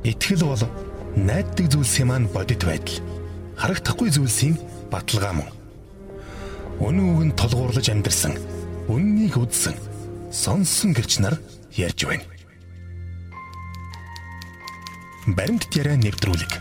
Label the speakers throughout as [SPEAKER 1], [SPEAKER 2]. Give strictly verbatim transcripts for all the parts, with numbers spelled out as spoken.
[SPEAKER 1] Итгэл бол найддаг зүйлсийн маань бодит байдал. Харагдахгүй зүйлсийн баталгаа мөн. Үнэн үгэнд толгуурлаж амьдрсан, үннийг үзсэн, сонсон гэрч нар ярьж байна. Баримт яриа нэвтрүүлэг.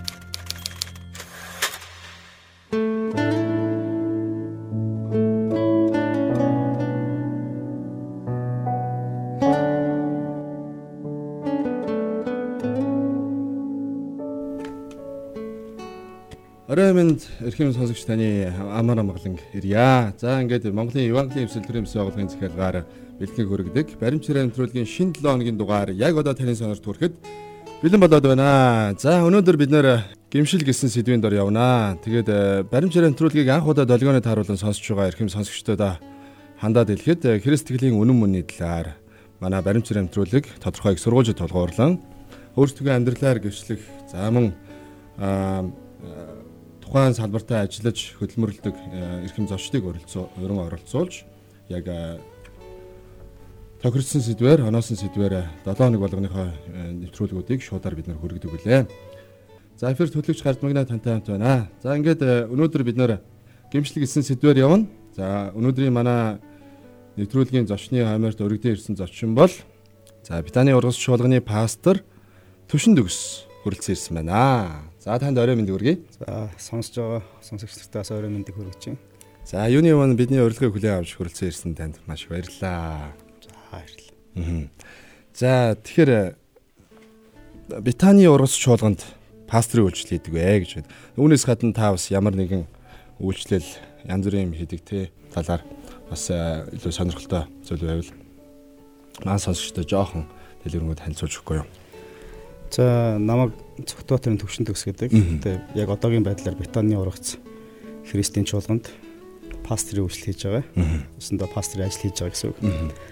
[SPEAKER 2] Ороймонд эрхэм сонсогч таны амар амгалан ирье. За ингээд Монголын Евангелийн эвсэл төрийн өмсөй байгууллагын захиалгаар бэлтгэн хүргэдэг баримт яриа нэвтрүүлгийн шинэ седем хоногийн дугаар яг одоо таны сонорт хүрэхэд бэлэн болоод байна. За өнөөдөр бид нэр гимшил гэсэн сэдвийн дор явнаа. Тэгээд баримт яриа нэвтрүүлгийг анх удаа долгионы тааруулан сонсож байгаа эрхэм сонсогчдод хандаад хэлэхэд Христ итгэлийн үнэн мөнний талаар манай баримт яриа нэвтрүүлэг тодорхой их сургуульд толгуурлан өөрсдөө амьдралаар гэрчлэх за мөн тухайн салбартаа ажиллаж хөдөлмөрлөдөг эрхэм зочдыг уран оролцуулж яг тохирсон сэдвээр, оноосон сэдвээр долоо хоног болгоныхоо нэвтрүүлгүүдийг шуудаар бид нэр хүргэдэг үлээ. За эфир төлөвч гард магна тантай хамт байна. За ингээд өнөөдөр бид нэр гимшлэг гэсэн сэдвээр явна. За өнөөдрийн манай нэвтрүүлгийн зочны хаймаарт өргөдөө ирсэн зочин бол за Битаний ургас чуулганы пастор Түшин Дөгс хүрэлцэн ирсэн байна. За танд орой мэнд хүргэе.
[SPEAKER 3] За сонсож байгаа сонсогчдоос орой мэндийг хүргэж байна.
[SPEAKER 2] За юуны өмнө бидний урилгыг хүлээн авч хүрэлцэн ирсэн танд маш баярлалаа.
[SPEAKER 3] За баярлалаа.
[SPEAKER 2] За тэгэхээр Битаний ургас чуулганд пастрын үйлчлэл хийдэг вэ гэж байна. Үүнээс гадна та бас ямар нэгэн үйлчлэл янз бүрийн юм хийдэг те талаар бас илүү сонирхолтой зүйл байвал маань сонсогчдоо жоохон дэлгэрэнгүй танилцуулж өгөхгүй юу?
[SPEAKER 3] За намайг Цогтоотрын Түшин Дөгс гэдэг. Тэгээд яг одоогийн байдлаар Битаний ургац Христийн чуулганд пастрын үйлчлэл хийж байгаа. Өсөндөө пастрын ажил хийж байгаа гэсэн үг.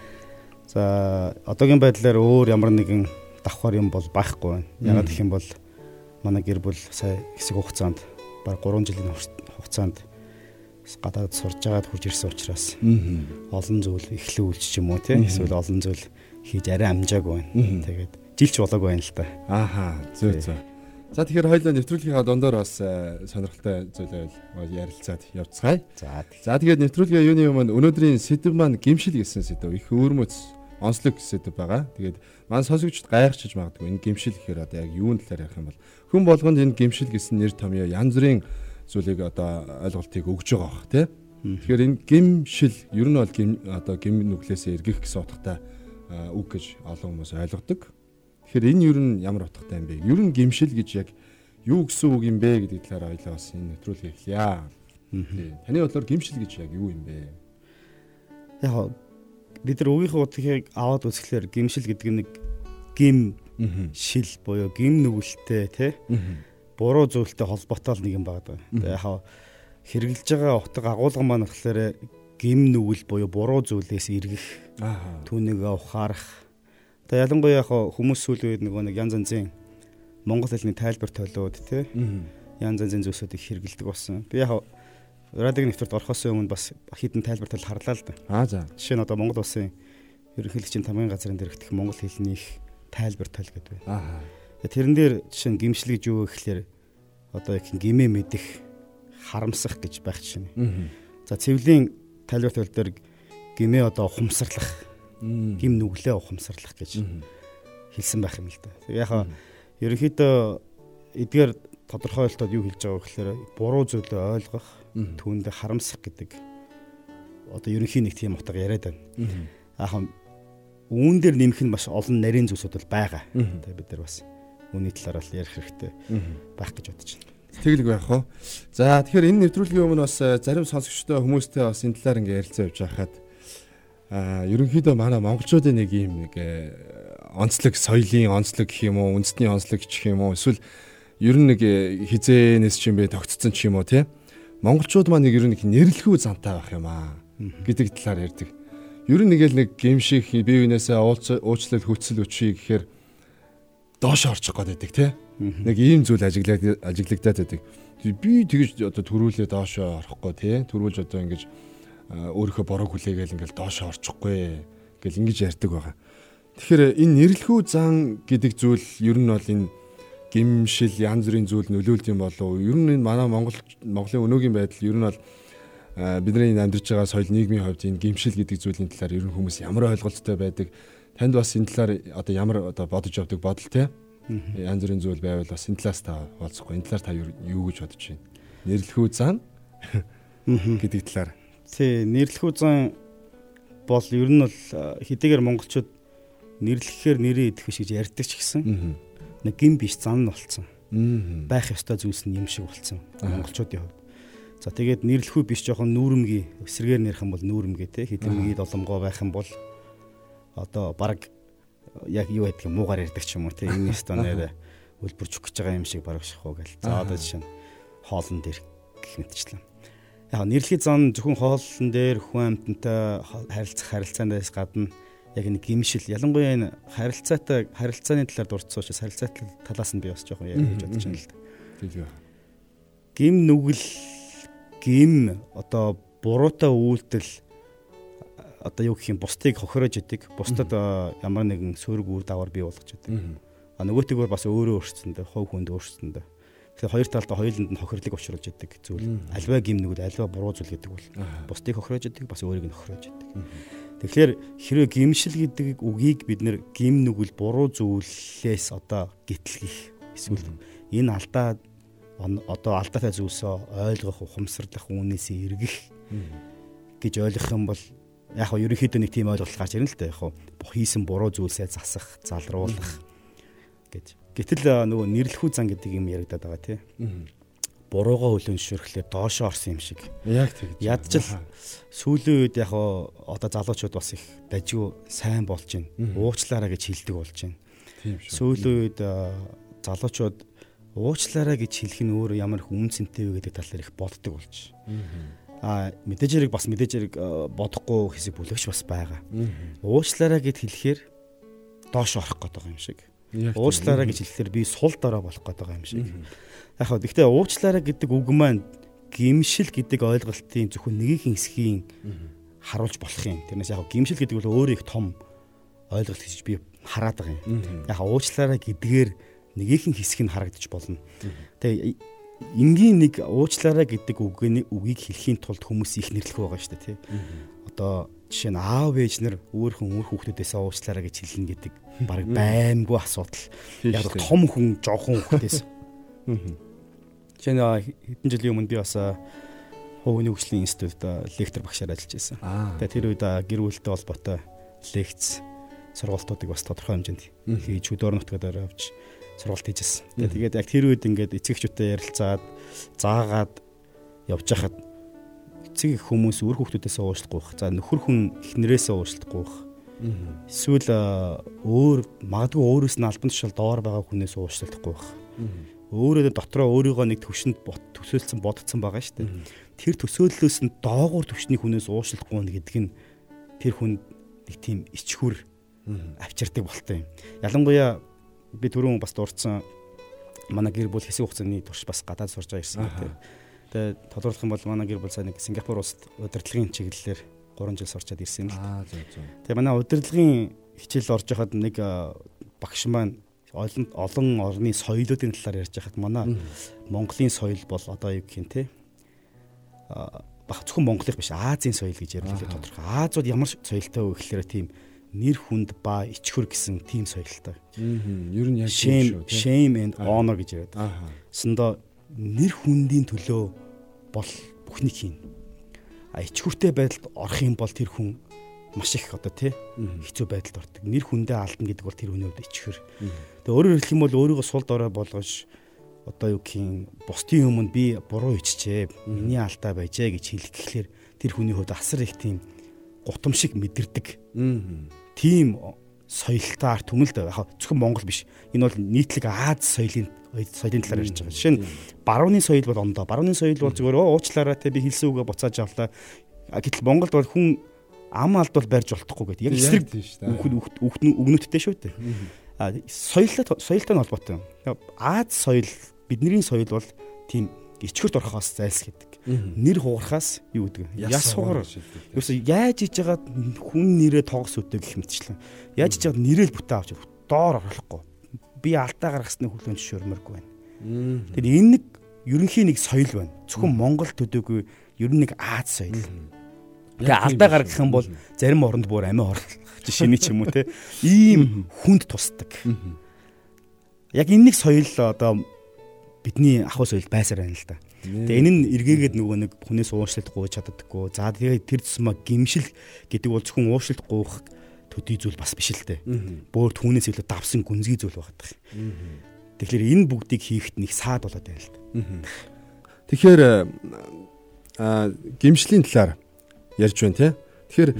[SPEAKER 3] За одоогийн байдлаар өөр ямар нэгэн давхар юм бол байхгүй байна. Ягаад гэх юм бол манай гэр бүл сая хэсэг хугацаанд баг гурван жилийн хугацаанд гадаад сурж байгаад хурж ирсэн учраас олон зүйл эхлэн үйлч юм уу тийм эсвэл олон зүйл хийж арай амжаагүй байна. Тэгээд жилч болоог байна л да.
[SPEAKER 2] Ааха, зөв зөв. За тэгэхээр хоёулаа нэвтрүүлгийнхаа дундаар бас сонирхолтой зүйлээ ярилцаад явцгаая.
[SPEAKER 3] За.
[SPEAKER 2] За тэгээд нэвтрүүлгийн юуны өмнө өнөөдрийн сэдв маань гимшил гэсэн сэдв. Их өөрмөц онцлог сэдв байгаа. Тэгээд маань сонсогчд гайхчихж магадгүй. Энэ гимшил гэхээр одоо яг юун талаар ярих юм бол хүн болгонд энэ гимшил гэсэн нэр томьёо янз бүрийн зүйлийг одоо ойлголтыг өгж байгаа бах тий. Тэгэхээр энэ гимшил ер нь бол гим одоо гим нүглээсээ эргэх гэсэн утгатай үг гэж олон хүмүүс ойлгодог. Тэгэхээр энэ юу н ямар утгатай юм бэ? Ер нь гимшил гэж яг юу гэсэн үг юм бэ гэдэг талаар ойлоо бас энэ нэвтрүүлгийг эхлэе. Таны бодлоор гимшил гэж яг юу юм бэ?
[SPEAKER 3] Яг бид нар үгийнхээ утгыг аваад үзэхлээр гимшил гэдэг нэг гим шил буюу гим нүгэлтэй тий буруу зүйлтэй холбоотой нэг юм байна. Тэгээ яг хэрэгжилж байгаа утга агуулга маань болохоор гим нүгэл буюу буруу зүйлээс эргэх, түүнийг ухаарах. Тэгээ ялангуяа яг хүмүүс сүүлийн үед нөгөө нэг янз янзын монгол хэлний тайлбар толиуд тий янз янзын зүйлсүүдийг хэрэгэлдэг болсон. Би яг радио нэвтрэлд орохоос өмнө бас хідэн тайлбар тол харлаа л да.
[SPEAKER 2] Аа за.
[SPEAKER 3] Жишээ нь одоо Монгол улсын ерөнхийлөгчийн тамгын газрын дэрэгдэх монгол хэлнийх тайлбар тол гэдэг байна.
[SPEAKER 2] Аа.
[SPEAKER 3] Тэрэн дээр жишээ нь гимшил гэж юу гэхээр одоо яг гимээ мэдэх, харамсах гэж байх жишээ нь. За цэвлийн тайлбар тол дээр гимээ одоо ухамсарлах, гим нүглээ ухамсарлах гэж хэлсэн байх юм л да. Тэгээ яг ерөнхийдөө эдгээр тодорхойлолтод юу хэлж байгаа гэхээр буруу зүйлээ ойлгох, түүндээ харамсах гэдэг одоо ерөнхийн нэг тийм утга яриад байна. Яг үүн дээр нэмэх нь маш олон нарийн зүйлсүүд бол байгаа. Тэгээ бид нар бас үүний талаар л ярих хэрэгтэй байх гэж бодож байна.
[SPEAKER 2] Тэгэлэг байх уу. За тэгэхээр энэ нэвтрүүлгийн өмнө бас зарим сонсогчтой хүмүүстэй бас энэ талаар ингээ ярилцсан явж байхад аа ерөнхийдөө манай монголчуудын нэг юм нэг онцлог соёлын онцлог гэх юм уу, үндэсний онцлог гэх юм уу, эсвэл ер нь нэг хизээнээс ч юм бэ тогтцсон ч юм уу тий. Монголчууд маань нэг ер нь нэрлэхүү зантай байх юм аа гэдэг талаар ярьдаг. Ер нь нэг л нэг гимших бие биенээсээ уучлал хүчил өчий гэхээр доош орчих гээд байдаг тий. Нэг ийм зүйл ажиглаад ажиглагдаад байдаг. Би тэгэж одоо төрүүлээ доош орохгүй тий. Төрүүлж одоо ингэж өөрийнхөө бороо хүлээгээл ингээл доош орчихгүй гэл ингэж ярьдаг байгаа. Тэгэхээр энэ нэрлэхүү зан гэдэг зүйл ер нь бол энэ гимшил янз бүрийн зүйл нөлөөлд юм болов уу? Ер нь энэ манай Монгол Монголын өнөөгийн байдал ер нь бол бидний амьдарч байгаа соёл нийгмийн хувьд энэ гимшил гэдэг зүйлийн талаар ер нь хүмүүс ямар ойлголттой байдаг? Танд бас энэ талаар одоо ямар одоо бодож явдаг бодол те? Янз бүрийн зүйл байвал бас энэ талаас та олцохгүй. Энэ талаар та юу гэж бодож байна? Нэрлэхүү зан гэдэг талаар.
[SPEAKER 3] Тий, нэрлэхүү зан бол ер нь бол хэдийгээр монголчууд нэрлэхээр нэрээ идэх биш гэж ярьдаг ч гэсэн нэг гим биш зан нь болцсон. Байх ёстой зүйлс нь юм шиг болцсон монголчуудын хувьд. За тэгээд нэрлэхүү биш жоохон нүүрэмгий эсрэгээр нэрх юм бол нүүрэмгий те хэдэмгий доломгоо байх юм бол одоо баг яг юу гэдэг юм муугаар ярьдаг ч юм уу те энэ өстө нэрэ үлбэржих гэж байгаа юм шиг барах шахуу гэл. За одоо жишээ нь хоолн дээр гэх мэтчлэн. Яг нэрлэхий зан зөвхөн хоолн дээр хүн амьтантай харилцах харилцаанаас гадна яг нэг гимшил ялангуяа энэ харилцаатай харилцааны талаар дурдсан учраас харилцаа талаас нь би бас жоохон ярьж бодож байна л да.
[SPEAKER 2] Тийм.
[SPEAKER 3] Гим нүгэл гим одоо буруутай үйлдэл одоо юу гэх юм бусдыг хохироож идэг, бусдад ямар нэгэн сөрөг үр дагавар бий болгож идэг. А нөгөөтэйгээр бас өөрөө өөрчлөсөндөө, хувь хүнд өөрчлөсөндөө. Тэгэхээр хоёр талд хоёуланд нь хохирлыг учруулж идэг зүйл. Альва гим нүгэл, альва буруу зүйл гэдэг бол бусдыг хохироож идэг, бас өөрийг нь хохироож идэг. Тэгэхээр хэрэв гимшил гэдэг үгийг бид нэр гим нүгэл буруу зүйлээс одоо гэтлэх эсвэл энэ алдаа одоо алдаатай зүйлсөө ойлгох, ухамсарлах, үүнээсээ эргэх гэж ойлгох юм бол яг хөө ерөнхийдөө нэг тийм ойлголт гарч ирнэ л дээ. Яг хөө хийсэн буруу зүйлсээ засах, залруулах гэж. Гэтэл нөгөө нэрлэхүү зан гэдэг юм яригадаад байгаа тий. Буруугаа хөлөншөрхлөө доошоо орсон юм шиг.
[SPEAKER 2] Яг тэгж.
[SPEAKER 3] Ядчил сүүлийн үед яг одоо залуучууд бас их дажгүй сайн болж байна. Уучлаарай гэж хэлдэг болж байна.
[SPEAKER 2] Тийм шүү.
[SPEAKER 3] Сүүлийн үед залуучууд уучлаарай гэж хэлэх нь өөрөө ямар их үнцэнтэй вэ гэдэг талаар их боддог болж байна. Аа мэдээж хэрэг бас мэдээж хэрэг бодохгүй хэсэг бүлэгч бас байгаа. Уучлаарай гэд хэлэхээр доош орох гэдэг юм шиг. Уучлаарай гэж хэлэхээр би сул дорой болох гэдэг юм шиг. Яг хөө гэхдээ уучлаарай гэдэг үг маань гимшил гэдэг ойлголтын зөвхөн нэгэн хэсгийг харуулж болох юм. Тэрнээс яг гимшил гэдэг бол өөрөө их том ойлголт гэж би хараад байгаа юм. Яг уучлаарай гэдгээр нэгэн хэсэг нь харагдаж болно. Тэгээ энгийн нэг уучлаарай гэдэг үгийн үгийг хэлхийн тулд хүмүүс их нэрлэх байгаа шүү дээ тий. Одоо жишээ нь аав ээж нар өөрхөн үр хүүхдүүдээс уучлаарай гэж хэлнэ гэдэг баг баймгүй асуудал. Яг том хүн жоохон хүүхдээс. Жишээ нь хэдэн жилийн өмнө би бас хувийн хөгжлийн институтд лектор багшаар ажиллаж байсан. Тэгээ тэр үед гэр бүлтэй холбоотой лекц сургалтуудыг бас тодорхой хэмжээнд хийж хөдөө орон нутгаар авч сургалт хийжсэн. Тэгээд яг тэр үед ингээд эцэгчүүдтэй ярилцаад заагаад явж хахад эцэг хүмүүс үр хүүхдүүдээс уучлахгүй байх. За нөхөр хүн эхнэрээсээ уучлахгүй байх. Эсвэл өөр магадгүй өөрөөс нь албан тушаал доор байгаа хүнээс уучлахгүй байх. Өөрөө дотроо өөрийгөө нэг төвшөнд төсөөлсөн бодцсон байгаа шүү дээ. Тэр төсөөллөөс нь доогуур төвшний хүнээс уучлахгүй гэдэг нь тэр хүн нэг тийм ичхүр авчирдаг болтой юм. Ялангуяа би түрүүн бас дурдсан манай гэр бүл хэсэг хугацааны турш бас гадаад сурж байгаа ирсэн гэдэг. Тэгээ тодруулах юм бол манай гэр бүл сайн нэг Сингапур улсад удирдлагын чиглэлээр гурван жил сурчаад ирсэн юм л.
[SPEAKER 2] Аа зөв зөв.
[SPEAKER 3] Тэгээ манай удирдлагын хичээл орж байхад нэг багш маань олон олон орны соёлоодын талаар ярьж байхад манай Монголын соёл бол одоо юу гэх юм те а баг зөвхөн Монголын биш Азийн соёл гэж ярьдаг тодорхой. Азууд ямар соёлтой вэ гэхээр тийм нэр хүнд ба ичхүр гэсэн тийм соёлтой.
[SPEAKER 2] Аа. Ер нь яг
[SPEAKER 3] тийм шүү. Shame and honor гэж яриад. Аа. Сэндо нэр хүндийн төлөө бол бүхнийг хийн. А ичхүртэй байдалд орох юм бол тэр хүн маш их одоо тий хэцүү байдалд ордог. Нэр хүндээ алдна гэдэг бол тэр хүний хувьд ичхүр. Тэгээ өөрөөр хэлэх юм бол өөрийгөө сул дорой болгож одоо юу гэх юм бусдын өмнө би буруу ичжээ. Миний алдаа байжээ гэж хэлэх гэхлээр тэр хүний хувьд асар их тийм гутам шиг мэдэрдэг. Тийм соёлтой арт түмэлд яг зөвхөн Монгол биш. Энэ бол нийтлэг Аз соёлын соёлын талаар ярьж байгаа. Жишээ нь барууны соёл бол ондоо. Барууны соёл бол зүгээр уучлаарай те би хэлсэн үгээ буцааж авлаа. Гэтэл Монголд бол хүн ам алдвал барьж болохгүй гэдэг. Яг эсрэг үгнүүдтэй шүү дээ. А соёлтой соёлтой холбоотой. Аз соёл бидний соёл бол тийм ичхүрт орохоос зайлсхийдэг. Нэр хугарахаас юу гэдэг яс хугар. Юусе яаж хийж байгаа хүн нэрээ тоогс үдэг гэх мэтчлэн. Яаж хийж байгаа нэрэл бүтээ авч доор оруулахгүй. би алдаа гаргасны хүлээн зөвшөөрмөргүй байна. Тэгэхээр энэ нэг ерөнхийн нэг соёл байна. Зөвхөн Монгол төдөөгүй ер нь нэг Аз соёл. Тэгээ алдаа гаргах юм бол зарим оронд бүр амиа орлох жишээний ч юм уу те. Ийм хүнд тусдаг. Яг энэ нэг соёл одоо бидний ахуй соёл байсаар байна л да. Тэгээ энэ нь эргээгээд нөгөө нэг хүнээс уушлалт гуйж чаддаггүй. За тэгээ тэр тусмаа гимшил гэдэг бол зөвхөн уушлалт гуйх төдий зүйл бас биш л дээ. Бөөр түүнээс илүү давсан гүнзгий зүйл байдаг. Тэгэхээр энэ бүгдийг хийхэд нэг саад болоод байна л да.
[SPEAKER 2] Тэгэхээр гимшлийн талаар ярьж байна тий. Тэгэхээр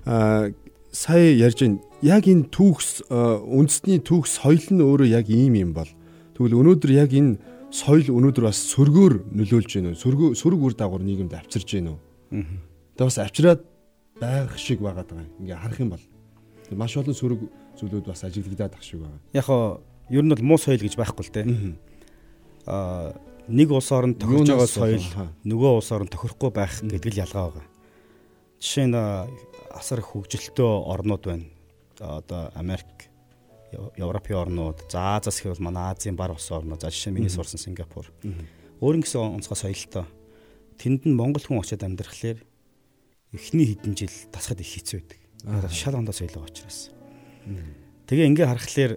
[SPEAKER 2] сая ярьж байна. Яг энэ түүх үндэсний түүх соёл нь өөрөө яг ийм юм бол тэгвэл өнөөдөр яг энэ соёл өнөөдөр бас сөргөөр нөлөөлж байна уу? Сөргөө сөрөг үр дагавар нийгэмд авчирж байна уу? Тэгээ бас авчираад байх шиг байгаа даа. Ингээ харах юм бол маш олон сөрөг зүйлүүд бас ажиглагдаад ах шиг байгаа.
[SPEAKER 3] Яг хоо ер нь бол муу соёл гэж байхгүй л дээ. Аа нэг улс орнд тохирж байгаа соёл нөгөө улс орнд тохирохгүй байх гэдэг л ялгаа байгаа. Жишээ нь асар хөгжилтэй орнууд байна. Одоо Америк, Европын орнууд, за Азиас гэвэл манай Азийн бар улс орнууд, за жишээ нь миний сурсан Сингапур. Өөр нэгэн онцгой соёлтой. Тэнд нь монгол хүн очиод амьдрахлаар эхний хэдэн жил тасахад их хэцүү байдаг. Шал ондоо соёл байгаа учраас. Тэгээ ингээ харахлаар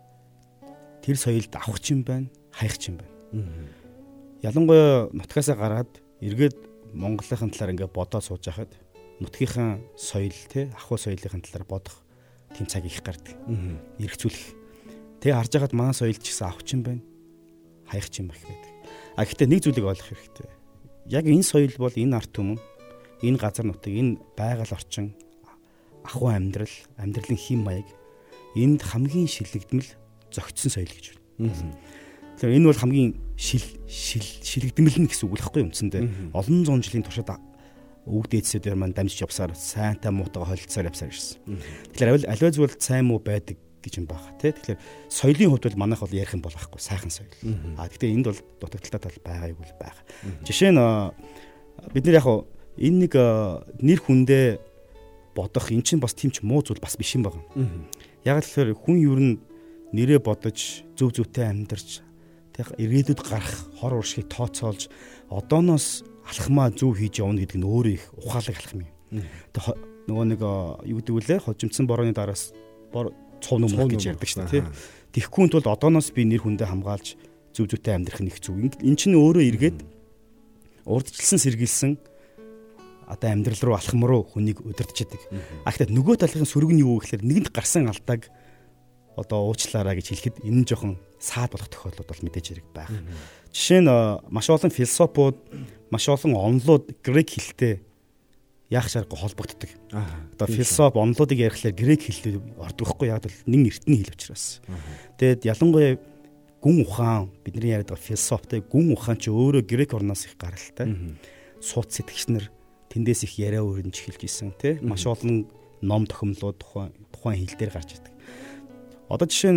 [SPEAKER 3] тэр соёлд авах юм байна, хаях юм байна. Ялангуяа нутгаасаа гараад эргээд Монголынхын талаар ингээ бодоод сууж байхад нутгийнхаа соёл те ахуй соёлын талаар бодох тийм цаг их гардаг. Эргцүүлэх. Тэгээ харж байгаад манай соёл ч гэсэн авах юм байна, хаях юм байх байдаг. А гэхдээ нэг зүйлийг ойлгох хэрэгтэй. Яг энэ соёл бол энэ арт түмэн, энэ газар нутаг, энэ байгаль орчин, ахуй амьдрал, амьдралын хэм маяг энд хамгийн шилэгдмэл зөгцсөн соёл гэж байна. Тэгэхээр энэ бол хамгийн шил шилэгдмэл нь гэсэн үг байхгүй юм үндсэндээ. Олон зуун жилийн туршид өвөг дээдсүүдээр маань дамжиж явсаар сайнтай муутайгаа холилцоор явсаар ирсэн. Тэгэхээр аливаа зүйл сайн муу байдаг гэж юм байна тий. Тэгэхээр соёлын хувьд бол манайх бол ярих юм бол байхгүй сайхан соёл. А гэхдээ энд бол дутагдaltaй тал байгаа юм байна. Жишээ нь бид нар яг энэ нэг нэр хүндээ бодох эн чинь бас тийм ч муу зүйл бас биш юм байна. Яг л тэгэхээр хүн ер нь нэрээ бодож зөв зөвтэй амьдарч тэг ирээдүйд гарах хор уршиг тооцоолж одооноос алхмаа зөв хийж явна гэдэг нь өөрөө их ухаалаг алхам юм. Тэг нөгөө нэг юу гэдэг вүлээ хожимдсан борооны дараас цов нүмлэх гэж ярьдаг шүү дээ тий. Тэгэхгүй тул одооноос би нэр хүндээ хамгаалж зөв зөвтэй амьдрах нь их зүг. Эн чинь өөрөө эргээд урдчилсан сэргийлсэн одоо амьдрал руу алхам руу хүнийг удирдчихдаг. А гэхдээ нөгөө талын сөрөг нь юу гэхээр нэгэнт гарсан алдааг одоо уучлаарай гэж хэлэхэд энэ нь жоохон саад болох тохиолдол бол мэдээж хэрэг байна. Жишээ нь маш олон философууд, маш олон онлууд грек хэлтэй яах шааргагүй холбогддог. Одоо философи онлуудыг ярихлаар грек хэлтэй ордог байхгүй яг л нэг эртний хэл учраас. Тэгэд ялангуяа гүн ухаан бидний яриад байгаа философитой гүн ухаан ч өөрөө грек орноос их гаралтай. Сууд сэтгэгчнэр тэндээс их яриа өрнж эхэлж исэн тий. Маш олон ном тохиомлууд тухайн тухайн хэл дээр гарч ирдэг. Одоо жишээ нь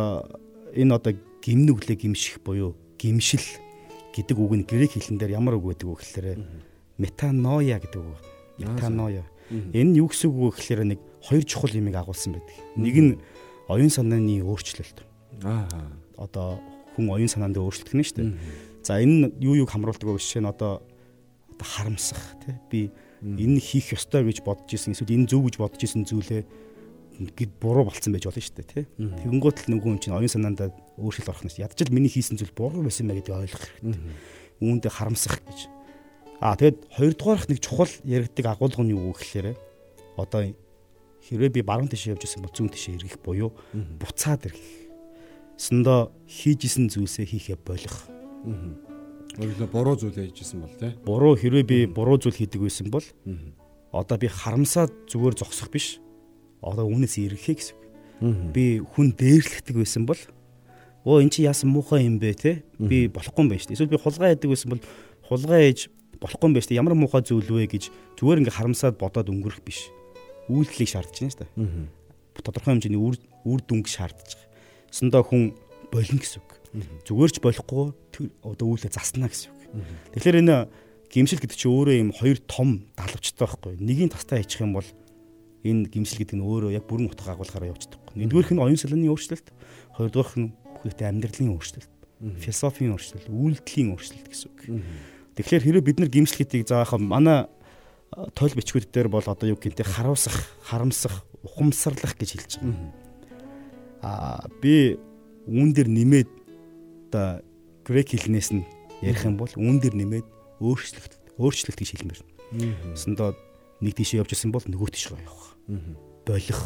[SPEAKER 3] энэ одоо гимнүглээ гимших буюу гимшил гэдэг үг нь грек хэлэн дээр ямар үг байдаг вэ гэхээр метаноя гэдэг үг. Метаноя. Энэ нь юу гэсэн үг вэ гэхээр нэг хоёр чухал юмыг агуулсан байдаг. Нэг нь оюун санааны өөрчлөлт. Аа. Одоо хүн оюун санаанд өөрчлөлт гэнэ шүү дээ. За энэ нь юу юуг хамруулдаг вэ жишээ нь одоо одоо харамсах тий. Би энэ хийх ёстой гэж бодож исэн эсвэл энэ зөв гэж бодож исэн зүйлээ гэд буруу болцсон байж болно шүү дээ тий. Тэгэнгүүт л нөгөө хүн чинь оюун санаанд өөрчлөлт орох нь ядчил миний хийсэн зүйл буруу байсан байх гэдгийг ойлгох хэрэгтэй. Үүндээ харамсах гэж. Аа тэгэд хоёрдугаарх нэг чухал яригддаг агуулга нь юу вэ гэхээр одоо хэрвээ би баруун тишээ явж исэн бол зүүн тишээ эргэх буюу буцаад эргэх. Өсөндөө хийжсэн зүйлсээ хийхээ болох.
[SPEAKER 2] Өөрөлдөө буруу зүйл хийжсэн бол тий.
[SPEAKER 3] Буруу хэрвээ би буруу зүйл хийдэг байсан бол одоо би харамсаад зүгээр зогсох биш. Одоо үнээс эргэхээ гэсэн. Би хүн дээрлэгдэг байсан бол оо эн чи яасан муухай юм бэ те би болохгүй юм байна шүү дээ. Эсвэл би хулгай яадаг байсан бол хулгай ээж болохгүй юм байна шүү дээ. Ямар муухай зүйл вэ гэж зүгээр ингээ харамсаад бодоод өнгөрөх биш. Үйлдэлийг шаардж байна шүү дээ. Тодорхой хэмжээний үр үр дүнг шаардж байгаа. Өсөндөө хүн болно гэсэн үг. Зүгээр ч болохгүй одоо үйлээ заснаа гэсэн үг. Тэгэхээр энэ гимшил гэдэг чинь өөрөө юм хоёр том далавчтай байхгүй. Нэгийг тастаа хийчих юм бол энэ гимшил гэдэг нь өөрөө яг бүрэн утга агуулгаараа явчихдаг. Нэгдүгээрх нь оюун санааны өөрчлөлт, хоёрдугаарх нь үүтэй амьдралын өөрчлөлт, философийн өөрчлөлт, үйлдэлийн өөрчлөлт гэсэн үг. Тэгэхээр хэрэв бид нар гимшлэгийг заахаа манай тойл бичгүүд дээр бол одоо юу гэнтэй харуулсах, харамсах, ухамсарлах гэж хэлж байгаа. Аа би үүн дээр нэмээд одоо грек хэлнээс нь ярих юм бол үүн дээр нэмээд өөрчлөлт, өөрчлөлт гэж хэлмээр. Өсөндөө нэг тийшээ явж исэн бол нөгөө тийш рүү явах. Болох.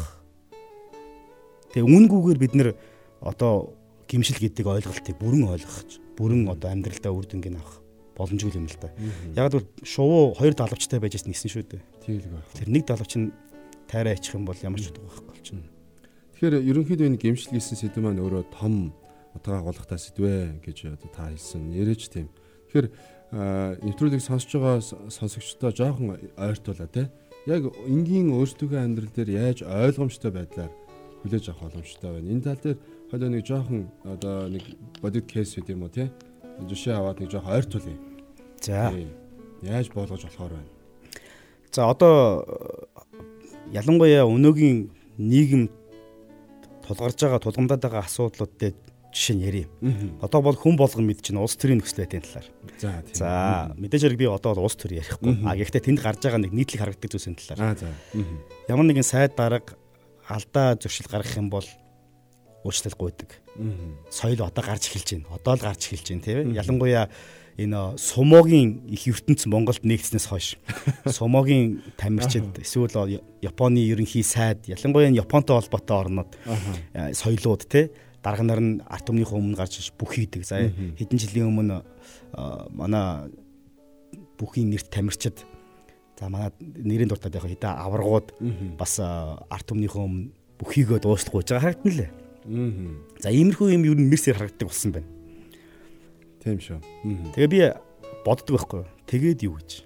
[SPEAKER 3] Тэгээ үүнгүүгээр бид нэр одоо гимшил гэдэг ойлголтыг бүрэн ойлгох, бүрэн одоо амьдралдаа үр дүнгийн авах боломжгүй юм л да. Яг л шувуу хоёр далавчтай байж нисэн шүү дээ. Тийм л байна. Тэр нэг далавч нь тайраа ичих юм бол ямар ч утга байхгүй болчихно.
[SPEAKER 2] Тэгэхээр ерөнхийдөө энэ гимшил гэсэн сэдв маань өөрөө том утга агуулгатай сэдвэ гэж одоо та хэлсэн. Ярэж тийм. Тэгэхээр нэвтрүүлгийг сонсож байгаа сонсогчдоо жоохон ойртуулаа тий. Яг энгийн өөрсдийнхөө амьдрал дээр яаж ойлгомжтой байдлаар хүлээж авах боломжтой байна. Энэ тал дээр хойлоо нэг жоохон одоо нэг бодит кейс үт юм уу тий. Жишээ аваад нэг жоохон ойртуулъя.
[SPEAKER 3] За.
[SPEAKER 2] Яаж болгож болохоор байна.
[SPEAKER 3] За одоо ялангуяа өнөөгийн нийгэм тулгарж байгаа тулгамдаад байгаа асуудлууд дээр жишээ нь ярив. Одоо бол хүн болгон мэд чинь улс төрийн нөхцөл байдлын талаар.
[SPEAKER 2] За тийм.
[SPEAKER 3] За мэдээж хэрэг би одоо бол улс төр ярихгүй. А гэхдээ тэнд гарч байгаа нэг нийтлэг харагддаг зүйлсийн талаар.
[SPEAKER 2] Аа за.
[SPEAKER 3] Ямар нэгэн сайд дарга алдаа зуршил гаргах юм бол уучлал гуйдаг. Соёл одоо гарч эхэлж байна. Одоо л гарч эхэлж байна тийм. Ялангуяа энэ сумогийн их ертөнц Монголд нэгдснээс хойш сумогийн тамирчид эсвэл Японы ерөнхий сайд ялангуяа Японтой холбоотой орнууд соёлууд тийм дарга нар нь арт түмнийхөө өмнө гарч иж бүх хийдэг. За хэдэн жилийн өмнө манай бүхийн нэрт тамирчид за манай нэрийн дуртад яг хэдэн аваргууд бас арт түмнийхөө өмнө бүхийгөө дуустал гуйж байгаа харагдана лээ. За иймэрхүү юм ер нь мэрсээр харагддаг болсон байна.
[SPEAKER 2] Тийм шүү.
[SPEAKER 3] Тэгээ би боддог байхгүй. Тэгээд юу гэж.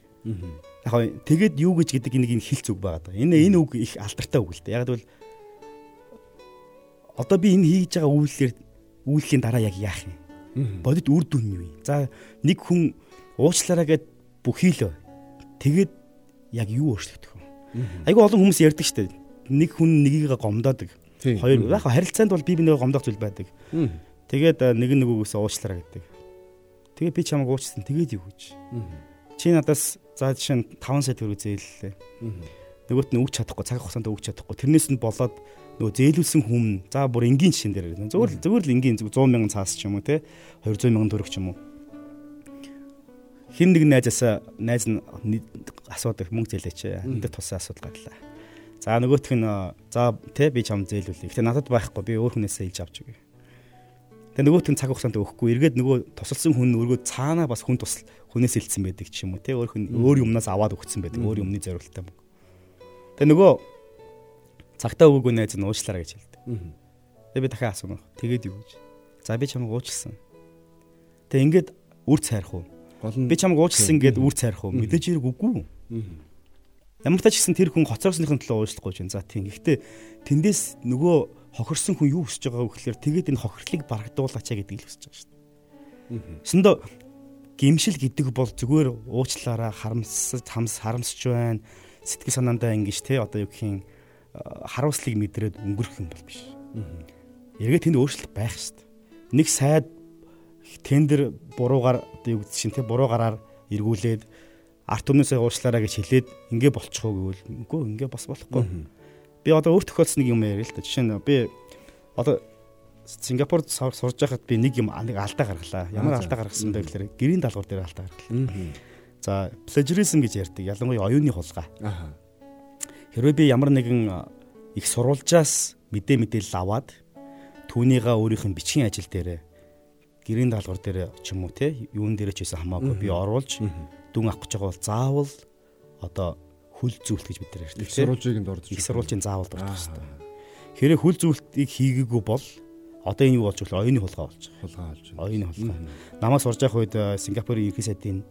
[SPEAKER 3] Яг тэгээд юу гэж гэдэг нэг энэ хилц үг байгаа даа. Энэ энэ үг их алдартай үг л дээ. Яг л одоо би энэ хийж байгаа үйлчлэр үйлчлэлийн дараа яг яах юм? Бодит үр дүн юу вэ? За нэг хүн уучлаарай гэд бүхийлөө. Тэгээд яг юу өөрчлөгдөх вэ? Айгүй олон хүмүүс ярьдаг шүү дээ. Нэг хүн нэгийгээ гомдоодаг. Хоёр яг харилцаанд бол бие бинийгээ гомдох зүйл байдаг. Тэгээд нэг нэгөөс уучлаарай гэдэг. Тэгээд би чамайг уучлсан. Тэгээд юу гэж? Чи надаас за жишээ нь таван сая төгрөг зээллээ. Нөгөөт нь өгч чадахгүй, цаг хугацаанд өгч чадахгүй. Тэрнээс нь болоод нөгөө зээлүүлсэн хүн за бүр энгийн жишээн дээр зүгээр зүгээр л энгийн зуун мянган цаас ч юм уу те хоёр зуун мянган төгрөг ч юм уу. Хин нэг найзаас найз нь асуудаг мөнгө зээлээч. Энд тусаа асуудал гарлаа. За нөгөөх нь за те би чам зээлүүлээ. Гэтэ надад байхгүй би өөр хүнээсээ илж авч өгье. Тэгээ нөгөөх нь цаг хугацаанд өгөхгүй эргээд нөгөө тусалсан хүн өргөө цаанаа бас хүн тусал хүнээс илдсэн байдаг ч юм уу те өөр хүн өөр юмнаас аваад өгсөн байдаг өөр юмны зориултаа мөнгө. Тэгээ нөгөө цагтаа өгөөгүй найз нь уучлаарай гэж хэлдэг. Тэгээ би дахиад асууна. Тэгээд юу гэж? За би чамайг уучлсан. Тэгээ ингээд үр цайрах уу? Би чамайг уучлсан гэд үр цайрах уу? Мэдээж хэрэг үгүй. Ямар ч гэсэн тэр хүн хоцросныхын төлөө уучлахгүй юм. За тийм. Гэхдээ тэндээс нөгөө хохирсон хүн юу хүсэж байгаа вэ гэхээр тэгээд энэ хохирлыг барагдуулаач гэдгийг л хүсэж байгаа шүү дээ. Сэндөө гимшил гэдэг бол зүгээр уучлаараа харамсаж хамс харамсч байна. Сэтгэл санаандаа ингэж те одоо юу гэх юм харуулслыг мэдрээд өнгөрөх юм бол биш. Эргээд тэнд өөрчлөлт байх шүү дээ. Нэг сайд тендер буруугаар одоо юу гэдэг чинь те буруу гараар эргүүлээд арт түмнээсээ уучлаарай гэж хэлээд ингээ болчихоо гэвэл үгүй ингээ бас болохгүй. Би одоо өөр тохиолдсон нэг юм яриа л та. Жишээ нь би одоо Сингапурд сурж байхад би нэг юм нэг алдаа гаргалаа. Ямар алдаа гаргасан бэ гэхээр гэрийн даалгавар дээр алдаа гаргалаа. За plagiarism гэж ярьдаг. Ялангуяа оюуны хулгай. Хэрвээ би ямар нэгэн их сурвалжаас мэдээ мэдээлэл аваад түүнийгээ өөрийнх нь бичгийн ажил дээр гэрийн даалгавар дээр ч юм уу те юун дээр ч байсан хамаагүй би оруулж дүн авах гэж байгаа бол заавал одоо хөл зүйлт гэж бид нар ярьдаг.
[SPEAKER 2] Их сурвалжийг дурдж.
[SPEAKER 3] Их сурвалжийн заавал дурдах хэрэгтэй. Хэрэг хөл зүйлтийг хийгээгүй бол одоо энэ юу болж байгаа оюуны хулгай болж байгаа.
[SPEAKER 2] Хулгай болж байна.
[SPEAKER 3] Оюуны хулгай. Намаас сурж явах үед Сингапурын ерхий сайдын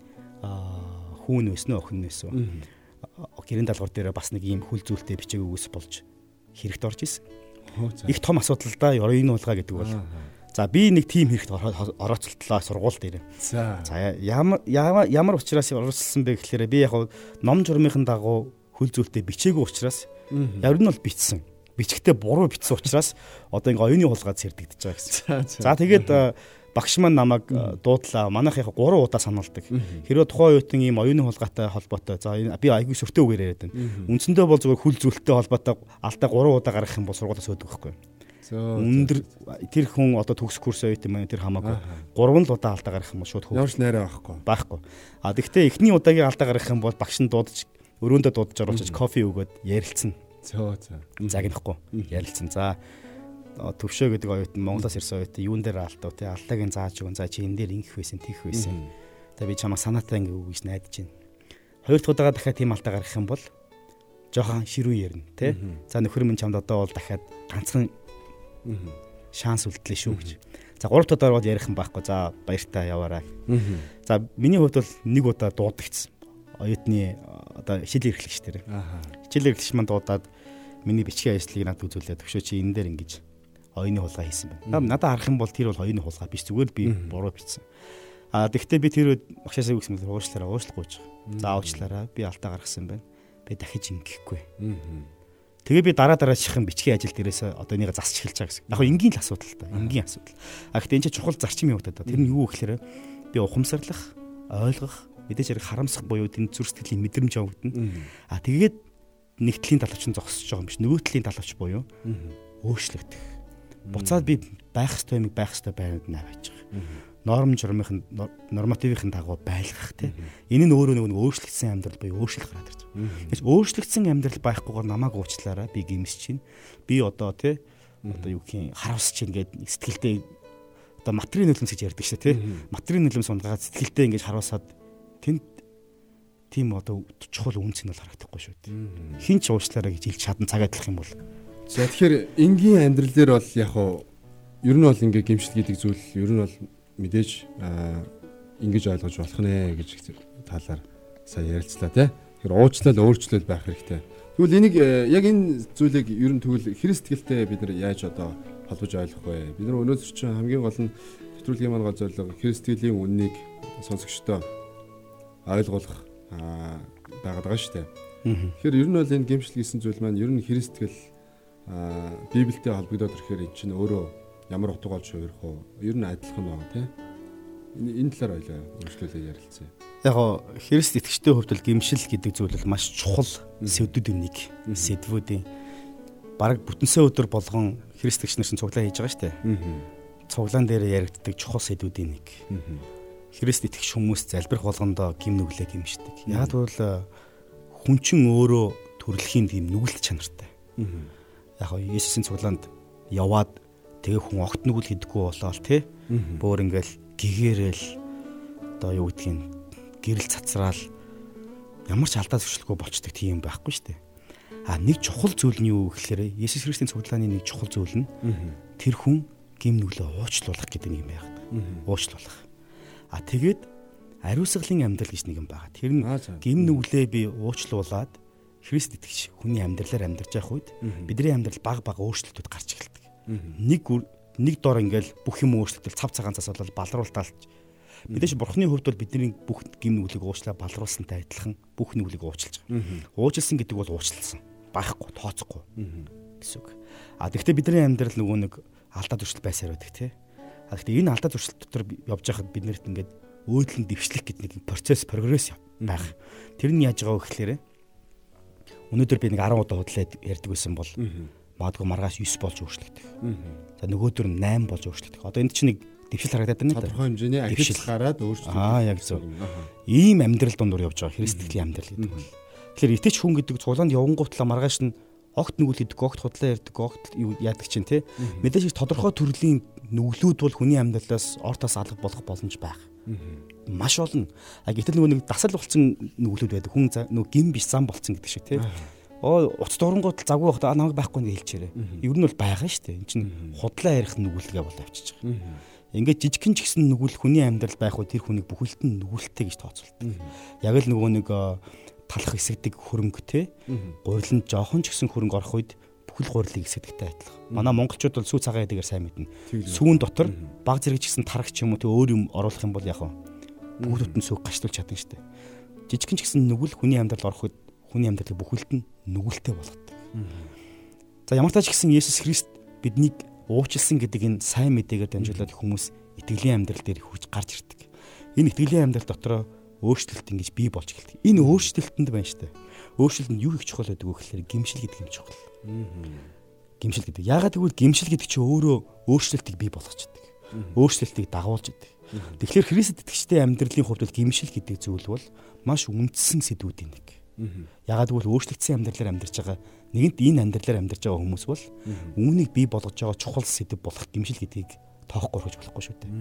[SPEAKER 3] хүүн өснө охин нэсв. Гэрийн даалгавар дээр бас нэг ийм хөл зүйлтэй бичээг өгөөс болж хэрэгт орж исэн. Их том асуудал да оюуны хулгай гэдэг бол. За би нэг тим хэрэгт орооцолтлоо сургууль дээр. За ямар ямар учраас оролцсон бэ гэхээр би яг ном журмынхын дагуу хөл зүйлтэй бичээгүй учраас ямар нь бол бичсэн. бичгтээ буруу бичсэн учраас одоо ингээ оюуны хулгайд сэрдэгдэж байгаа гэсэн. За тэгээд багш маань намайг дуудлаа. Манайх яг гурван удаа саналдаг. Хэрвээ тухайн үеийн ийм оюуны хулгайтай холбоотой. За би айгүй сөртөө үгээр яриад байна. Үндсэндээ бол зүгээр хүл зүйлтэй холбоотой алдаа гурван удаа гаргах юм бол сургуулиас өөдөг байхгүй. Өндөр тэр хүн одоо төгсөх курс оюут юм байна тэр хамаагүй. Гурван л удаа алдаа гаргах юм бол шууд хөөх.
[SPEAKER 2] Ямарч найраа байхгүй.
[SPEAKER 3] Байхгүй. А тэгвэл эхний удаагийн алдаа гаргах юм бол багш нь дуудаж өрөөндөө дуудаж оруулж кофе өгөөд ярилцсан.
[SPEAKER 2] Зөө зөө.
[SPEAKER 3] Загнахгүй. Ярилцсан. За төвшөө гэдэг оюут нь Монголоос ирсэн оюут юун дээр алдав тий алдаагийн зааж өгөн. За чи энэ дээр ингэх байсан, тийх байсан. Тэгээ би чамаа санаатай ингэ үг гэж найдаж байна. Хоёр дахь удаага дахиад тийм алдаа гаргах юм бол жоохон ширүү ярина тий. За нөхөр минь чамд одоо бол дахиад ганцхан шанс үлдлээ шүү гэж. За гурав дахь удаа бол ярих юм байхгүй. За баяртай яваарай. За миний хувьд бол нэг удаа дуудагцсан. Оюутны одоо хичээл эрхлэгч дээр. Хичээл эрхлэгч маань дуудаад миний бичгийн ажлыг надад үзүүлээд төвшөө чи энэ дээр ингэж оюуны хулгай хийсэн байна. Надад харах юм бол тэр бол оюуны хулгай биш зүгээр би буруу бичсэн. А тэгвэл би тэр багшаасаа юу гэсэн бэл уучлаарай уушлахгүй гэж. За уучлаарай би алдаа гаргасан байна. Би дахиж ингэхгүй. Тэгээ би дараа дараачихын бичгийн ажил дээрээс одоо энийг засч эхэлж байгаа гэсэн. Яг нь энгийн л асуудал та. Энгийн асуудал. А гэхдээ энэ чинь чухал зарчим юм удаа. Тэр нь юу гэхээр би ухамсарлах, ойлгох, мэдээж хэрэг харамсах буюу тэнд зүрх сэтгэлийн мэдрэмж явагдана. А тэгээд нэг талын талавч нь зогсож байгаа юм биш. Нөгөө талын талавч буюу өөрчлөгдөх. Буцаад би байх ёстой юм байх ёстой байранд наваач байгаа. Норм журмын нормативын дагуу байлгах тийм. Энэ нь өөрөө нэг өөрчлөгдсөн амьдрал буюу өөрчлөлт гараад ирж байгаа. Тэгээс өөрчлөгдсөн амьдрал байхгүйгээр намайг уучлаарай би гимсэж чинь. Би одоо тийм одоо юу гэх юм харамсаж чинь гэдэг сэтгэлдээ одоо материал нөлөөс гэж ярьдаг шээ тийм. Материал нөлөөс унгаад сэтгэлдээ ингэж харуулсаад тэнд тийм одоо чухал үнц нь бол харагдахгүй шүү дээ. Хин ч уучлаарай гэж хэлж чадан цаг адилах юм бол.
[SPEAKER 2] За тэгэхээр энгийн амьдрал дээр бол яг хуу ер нь бол ингээ гимшил гэдэг зүйл ер нь бол мэдээж ингэж ойлгож болох нэ гэж талаар сая ярилцлаа тий. Тэгэхээр уучлал өөрчлөл байх хэрэгтэй. Тэгвэл энийг яг энэ зүйлийг ер нь тэгвэл христгэлтэй бид нар яаж одоо холбож ойлгох вэ? Бид нар өнөөдөр чинь хамгийн гол нь нэвтрүүлгийн маань гол зорилго христтгэлийн үннийг сонсогчдоо ойлгуулах байгаад байгаа шүү дээ. Тэгэхээр ер нь бол энэ гимшил гэсэн зүйл маань ер нь христгэл Библиэтэй холбогдоод ирэхээр эн чинь өөрөө ямар утга болж хувирах уу? Ер нь адилхан байна тий. Энэ талаар ойлаа өөрчлөлөө ярилцъя.
[SPEAKER 3] Яг гоо Христ итгэжтэй хувьд л гимшил гэдэг зүйл бол маш чухал сэдвүүдийн нэг. Сэдвүүдийн бараг бүтэнсэ өдөр болгон Христ итгэгч нар чинь цуглаа хийж байгаа шүү дээ. Цуглаан дээр яригддаг чухал сэдвүүдийн нэг. Христ итгэгч хүмүүс залбирх болгондоо гим нүглээ гимшдэг. Яг бол хүн чинь өөрөө төрөлхийн тийм нүгэлт чанартай. Яг гоо Есүсийн цуглаанд яваад тэгээ хүн огт нүгэл хийдэггүй болоод тий. Бөөр ингээл гэгээрэл одоо юу гэдгийг гэрэл цацраал ямар ч алдаа зөвшлөхгүй болчдөг тийм байхгүй шүү дээ. А нэг чухал зүйл нь юу гэхээр Есүс Христийн цуглааны нэг чухал зүйл нь тэр хүн гим нүглээ уучлуулах гэдэг нэг юм байгаад. Уучлуулах. А тэгээд ариусгалын амьдрал гэж нэг юм байгаа. Тэр нь гим нүглээ би уучлуулад Христ итгэж хүний амьдралаар амьдарч явах үед бидний амьдрал баг баг өөрчлөлтүүд гарч эхэлдэг. Нэг нэг дор ингээл бүх юм өөрчлөлтөл цав цагаанцаас бол балруултаалж мэдээж бурхны хувьд бол бидний бүх гим нүглийг уучлаа балруулсантай адилхан бүх нүглийг уучлж байгаа. Уучлсан гэдэг бол уучлсан. Байхгүй, тооцохгүй гэсэн үг. А тэгвэл бидний амьдрал нөгөө нэг алдаа зуршил байсаар байдаг тий. А тэгвэл энэ алдаа зуршил дотор явж байхад биднэрт ингээд өөдлөн дэвшлэх гэдэг нэг процесс прогресс байх. Тэр нь яаж байгаа вэ гэхээр өнөөдөр би нэг арав удаа худлаад ярьдаг байсан бол магадгүй маргааш девять болж өөрчлөгдөх. За нөгөөдөр нэм болж өөрчлөгдөх. Одоо энд чинь нэг дэвшил харагдаад байна.
[SPEAKER 2] Тодорхой хэмжээний ахил гараад өөрчлөгдөх.
[SPEAKER 3] Аа яг зөв. Ийм амьдрал дундуур явж байгаа христтгэлийн амьдрал гэдэг бол. Тэгэхээр итгэж хүн гэдэг цуглаанд явангуутлаа маргааш нь огт нүгэл хийдэг, огт худлаа ярьдаг, огт яадаг чинь тий. Мэдээж тодорхой төрлийн нүглүүд бол хүний амьдралаас ортоос алга болох боломж байх. Маш олон. А гэтэл нөгөө нэг дасал болсон нүглүүд байдаг. Хүн нөгөө гин биш зам болсон гэдэг шиг тий. Оо уц дурангууд завгүй байхдаа намайг байхгүй гэж хэлчихээрээ. Ер нь бол байгаа шүү дээ. Энд чинь худлаа ярих нүгэлгээ бол авчиж байгаа. Ингээд жижигхэн ч гэсэн нүгэл хүний амьдрал байх уу тэр хүнийг бүхэлд нь нүгэлтэй гэж тооцолдог. Яг л нөгөө нэг талах эсэгдэг хөрөнгө те гуриланд жоохон ч гэсэн хөрөнгө орох үед бүхэл гурилыг эсэгдэгтэй адилхан. Манай монголчууд бол сүү цагаан эдэгээр сайн мэднэ. Сүүн дотор баг зэрэг ч гэсэн тарагч юм уу те өөр юм оруулах юм бол яг бүгд бүтэн сүүг гачлуулж чадна шүү дээ. Жижигхэн ч гэсэн нүгэл хүний амьдрал орох үед хүний амьдралыг бүхэлд нь нүгэлтэй болгодог. За ямар ч гэсэн Есүс Христ биднийг уучлсан гэдэг энэ сайн мэдээгээр дамжуулаад хүмүүс итгэлийн амьдрал дээр хурж гарч ирдэг. Энэ итгэлийн амьдрал дотроо өөрчлөлт ингэж бий болж эхэлдэг. Энэ өөрчлөлтөнд байна шүү дээ. Өөрчлөлтөнд юу их чухал байдаг вэ гэхээр гэмшил гэдэг юм чухал. Гэмшил гэдэг. Яагаад гэвэл гэмшил гэдэг чинь өөрөө өөрчлөлтийг бий болгочдөг. Өөрчлөлтийг дагуулж идэг. Тэгэхээр Христэд итгэгчдийн амьдралын хувьд бол гэмшил гэдэг зүйл бол маш үндсэн сэдвүүдийн нэг. Яагаад гэвэл өөрчлөгдсөн амьдралаар амьдарч байгаа нэгэнт энэ амьдралаар амьдарч байгаа хүмүүс бол үүнийг бий болгож байгаа чухал сэдв болох гэмшил гэдгийг тоохгүй хож болохгүй шүү дээ.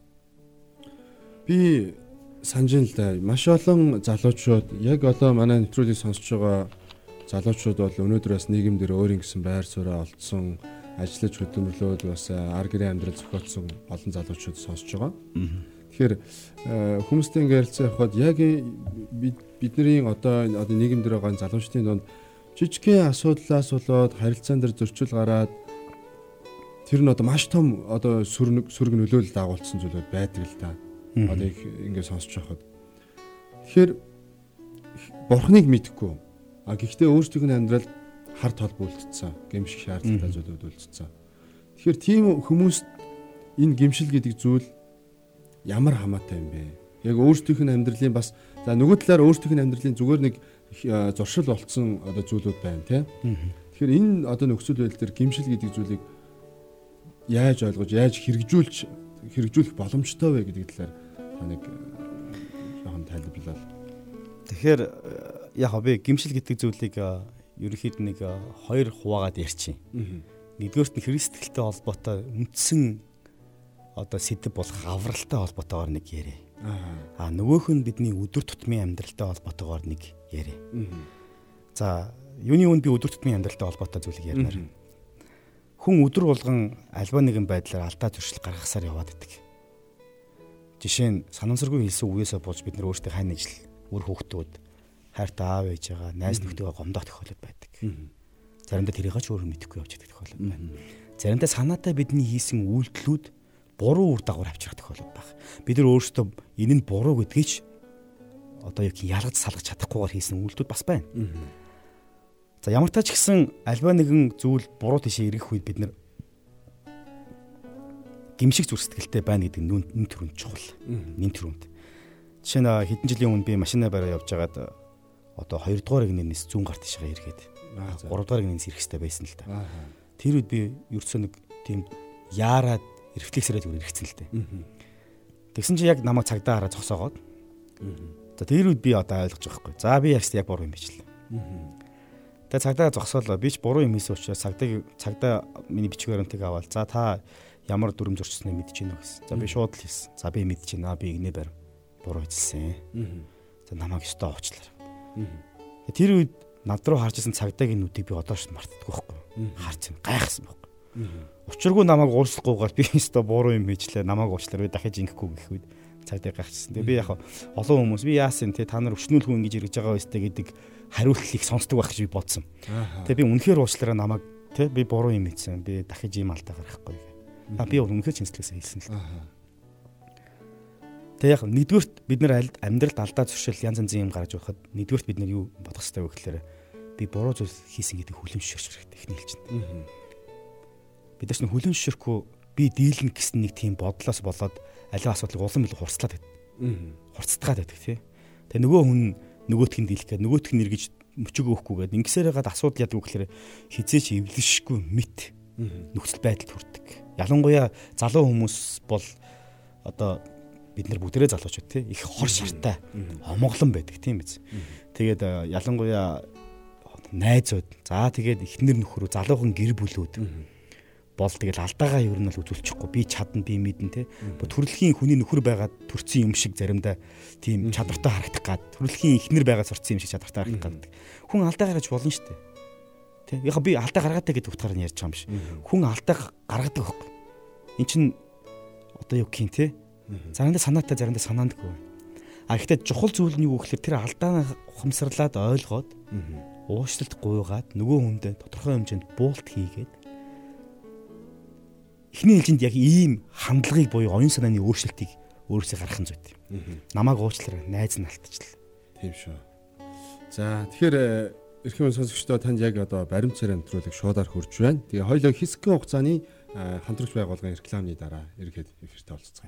[SPEAKER 2] Би санаж л да маш олон залуучууд яг одоо манай нэвтрүүлгийг сонсож байгаа залуучууд бол өнөөдөр бас нийгэмдэр өөрийн гэсэн байр сууриа олдсон, ажиллаж хөдөлмөрлөөд бас ар гэрийн амьдрал зохиолсон олон залуучууд сонсож байгаа. Тэгэхээр хүмүүстэй ингээ ярилцсан явахад яг бидний одоо одоо нийгэмдэр байгаа залуучдын донд жижигхэн асуудлаас болоод харилцаан дээр зөрчил гараад тэр нь одоо маш том одоо сүрэг сүрэг нөлөөлөл дагуулсан зүйлүүд байдаг л та. Одоо их ингээ сонсож байхад. Тэгэхээр бурхныг мэдэхгүй. А гэхдээ өөрсдийн амьдрал хар толб үлдсэн, гэмших шаардлагатай зүйлүүд үлдсэн. Тэгэхээр тийм хүмүүст энэ гэмшил гэдэг зүйл ямар хамаатай юм бэ? Яг өөрсдийн амьдралын бас за нөгөө талаар өөрсдийн амьдралын зүгээр нэг зуршил болцсон одоо зүйлүүд байна тийм. Тэгэхээр энэ одоо нөхцөл байдал дээр гэмшил гэдэг зүйлийг яаж ойлгож, яаж хэрэгжүүлж хэрэгжүүлэх боломжтой вэ гэдэг талаар таныг жоохон тайлбарлаа.
[SPEAKER 3] Тэгэхээр яг би гэмшил гэдэг зүйлийг ерөнхийд нэг хоёр хуваагаад ярьчих. Нэгдүгээрт нь Христтэй холбоотой үндсэн одоо сэдв болох авралтай холбоотойгоор нэг ярэ. Аа нөгөөх нь бидний өдөр тутмын амьдралтай холбоотойгоор нэг ярэ. За юуны үнд би өдөр тутмын амьдралтай холбоотой зүйлийг ярмаар. Хүн өдөр болгон альва нэгэн байдлаар алдаа зуршил гаргахсаар яваад идэг. Жишээ нь санамсаргүй хэлсэн үгээсээ болж бид нар өөрсдөө хань ижил үр хөвгтүүд хайртай аав ээж байгаа найз нөхдөйгөө гомдох тохиолдол байдаг. Заримдаа тэрийг ч өөрөө мэдэхгүй явж байгаа тохиолдол байна. Заримдаа санаатай бидний хийсэн үйлдэлүүд буруу үр дагавар авчрах тохиолдол байна. Бид нар өөрсдөө энэ нь буруу гэдгийг ч одоо яг ялгаж салгаж чадахгүйгээр хийсэн үйлдэлүүд бас байна. За ямар ч тач гэсэн альва нэгэн зүйл буруу тишээ ирэх үед бид нар гэмшиг зүр сэтгэлтэй байна гэдэг нэн төрөнд чухал. Нэн төрөнд. Жишээ нь хэдэн жилийн өмнө би машинаа бараа явж байгаад одоо хоёр дугаар игнээс зүүн гарт тишээ эргээд гурав дугаар игнээс ирэх хэрэгтэй байсан л да. Тэр үед би ерөөсөө нэг тийм яарад рефлексээрээ зүгээр иргэцэн л дээ. Тэгсэн чи яг намайг цагдаа хараа зогсоогоод. За тэр үед би одоо ойлгож байгаа хгүй. За би ярьсан яг буруу юм биш л. Тэгээ цагдаа зогсоолоо. Би ч буруу юм хийсэн учраас цагдаа цагдаа миний бичиг баримтыг аваад за та ямар дүрм зурчсныг мэдэж гинэ гэсэн. За би шууд л хэлсэн. За би мэдэж байна. Би игнээ барь. Буруу хэлсэн. За намайг өстөө уучлаарай. Тэр үед над руу харж исэн цагдаагийн нүдийг би одоо ч мартдаггүй байхгүй. Харж байна. Гайхсан байхгүй. Учиргүй намайг уучлахгүйгээр би өстөө буруу юм хийжлээ. Намайг уучлаарай. Дахиж ингэхгүй гэх үед цагдаа гайхчихсан. Тэгээ би яг олон хүмүүс би яасан те та нар өвчнүүлгүй ингэж ирж байгаа байстай гэдэг хариултыг сонсдог байх гэж би бодсон. Тэгээ би үнэхээр уучлаарай намайг те би буруу юм хийсэн. Би дахиж ийм алдаа гаргахгүй. А би үнэхээр чинслээсээ хэлсэн л. Тэгээ яг нэгдүгürt бид нар амьдралд алдаа зуршил янз янзын юм гаргаж байхад нэгдүгürt бид нар юу бодох хэрэгтэй вэ гэхээр би буруу зүйл хийсэн гэдэг хүлэмжшэрч хэрэгтэй ихний хэлжинд. Бид нар ч хүлэмжшэрхгүй би дийлнэ гэсэн нэг тийм бодлоос болоод аливаа асуудлыг улам илүү хурцлаад байдаг. Хурцтгаад байдаг тий. Тэгээ нөгөө хүн нөгөөтг нь дийлэх гээд нөгөөтг нь эргэж мөчөг өөхгүйгээд ингэсээр хагаад асуудал яадаг вэ гэхээр хизээч эвлэшгүй мэд нөхцөл байдалд хүрдэг. Ялангуяа залуу хүмүүс бол одоо бид нар бүгдээрээ залуучууд тий их хор шартай омоглон байдаг тийм биз. Тэгээд ялангуяа найзууд за тэгээд эхнэр нөхрөө залуухан гэр бүлүүд бол тэгэл алдаагаа ер нь л үзүүлчихгүй би чадна би мэднэ те төрөлхийн хүний нөхөр байгаад төрсэн юм шиг заримдаа тийм чадвартай харагдах гад төрөлхийн эхнэр байгаад сурцсан юм шиг чадвартай харагдах гад хүн алдаа гаргаж болно шүү дээ те яг би алдаа гаргаатай гэдэг утгаар нь ярьж байгаа юм биш хүн алдаа гаргадаг байхгүй эн чин одоо юу гин те заримдаа санаатай заримдаа санаандаггүй а гэхдээ чухал зүйл нь юу гэхээр тэр алдааны ухамсарлаад ойлгоод уучлалт гуйгаад нөгөө хүндээ тодорхой хэмжээнд буулт хийгээд эхний ээлжинд яг ийм хандлагыг буюу оюун санааны өөрчлөлтийг өөрөөсөө гаргах нь зүйтэй. Намайг уучлаарай, найз нь алдчихлаа.
[SPEAKER 2] Тийм шүү. За тэгэхээр эрхэм сонсогчдоо танд яг одоо баримтсаар нэвтрүүлэг шуудаар хүрж байна. Тэгээ хоёулаа хэсэгэн хугацааны хамтрагч байгууллагын рекламны дараа ирэхэд эфиртэй олцгоё.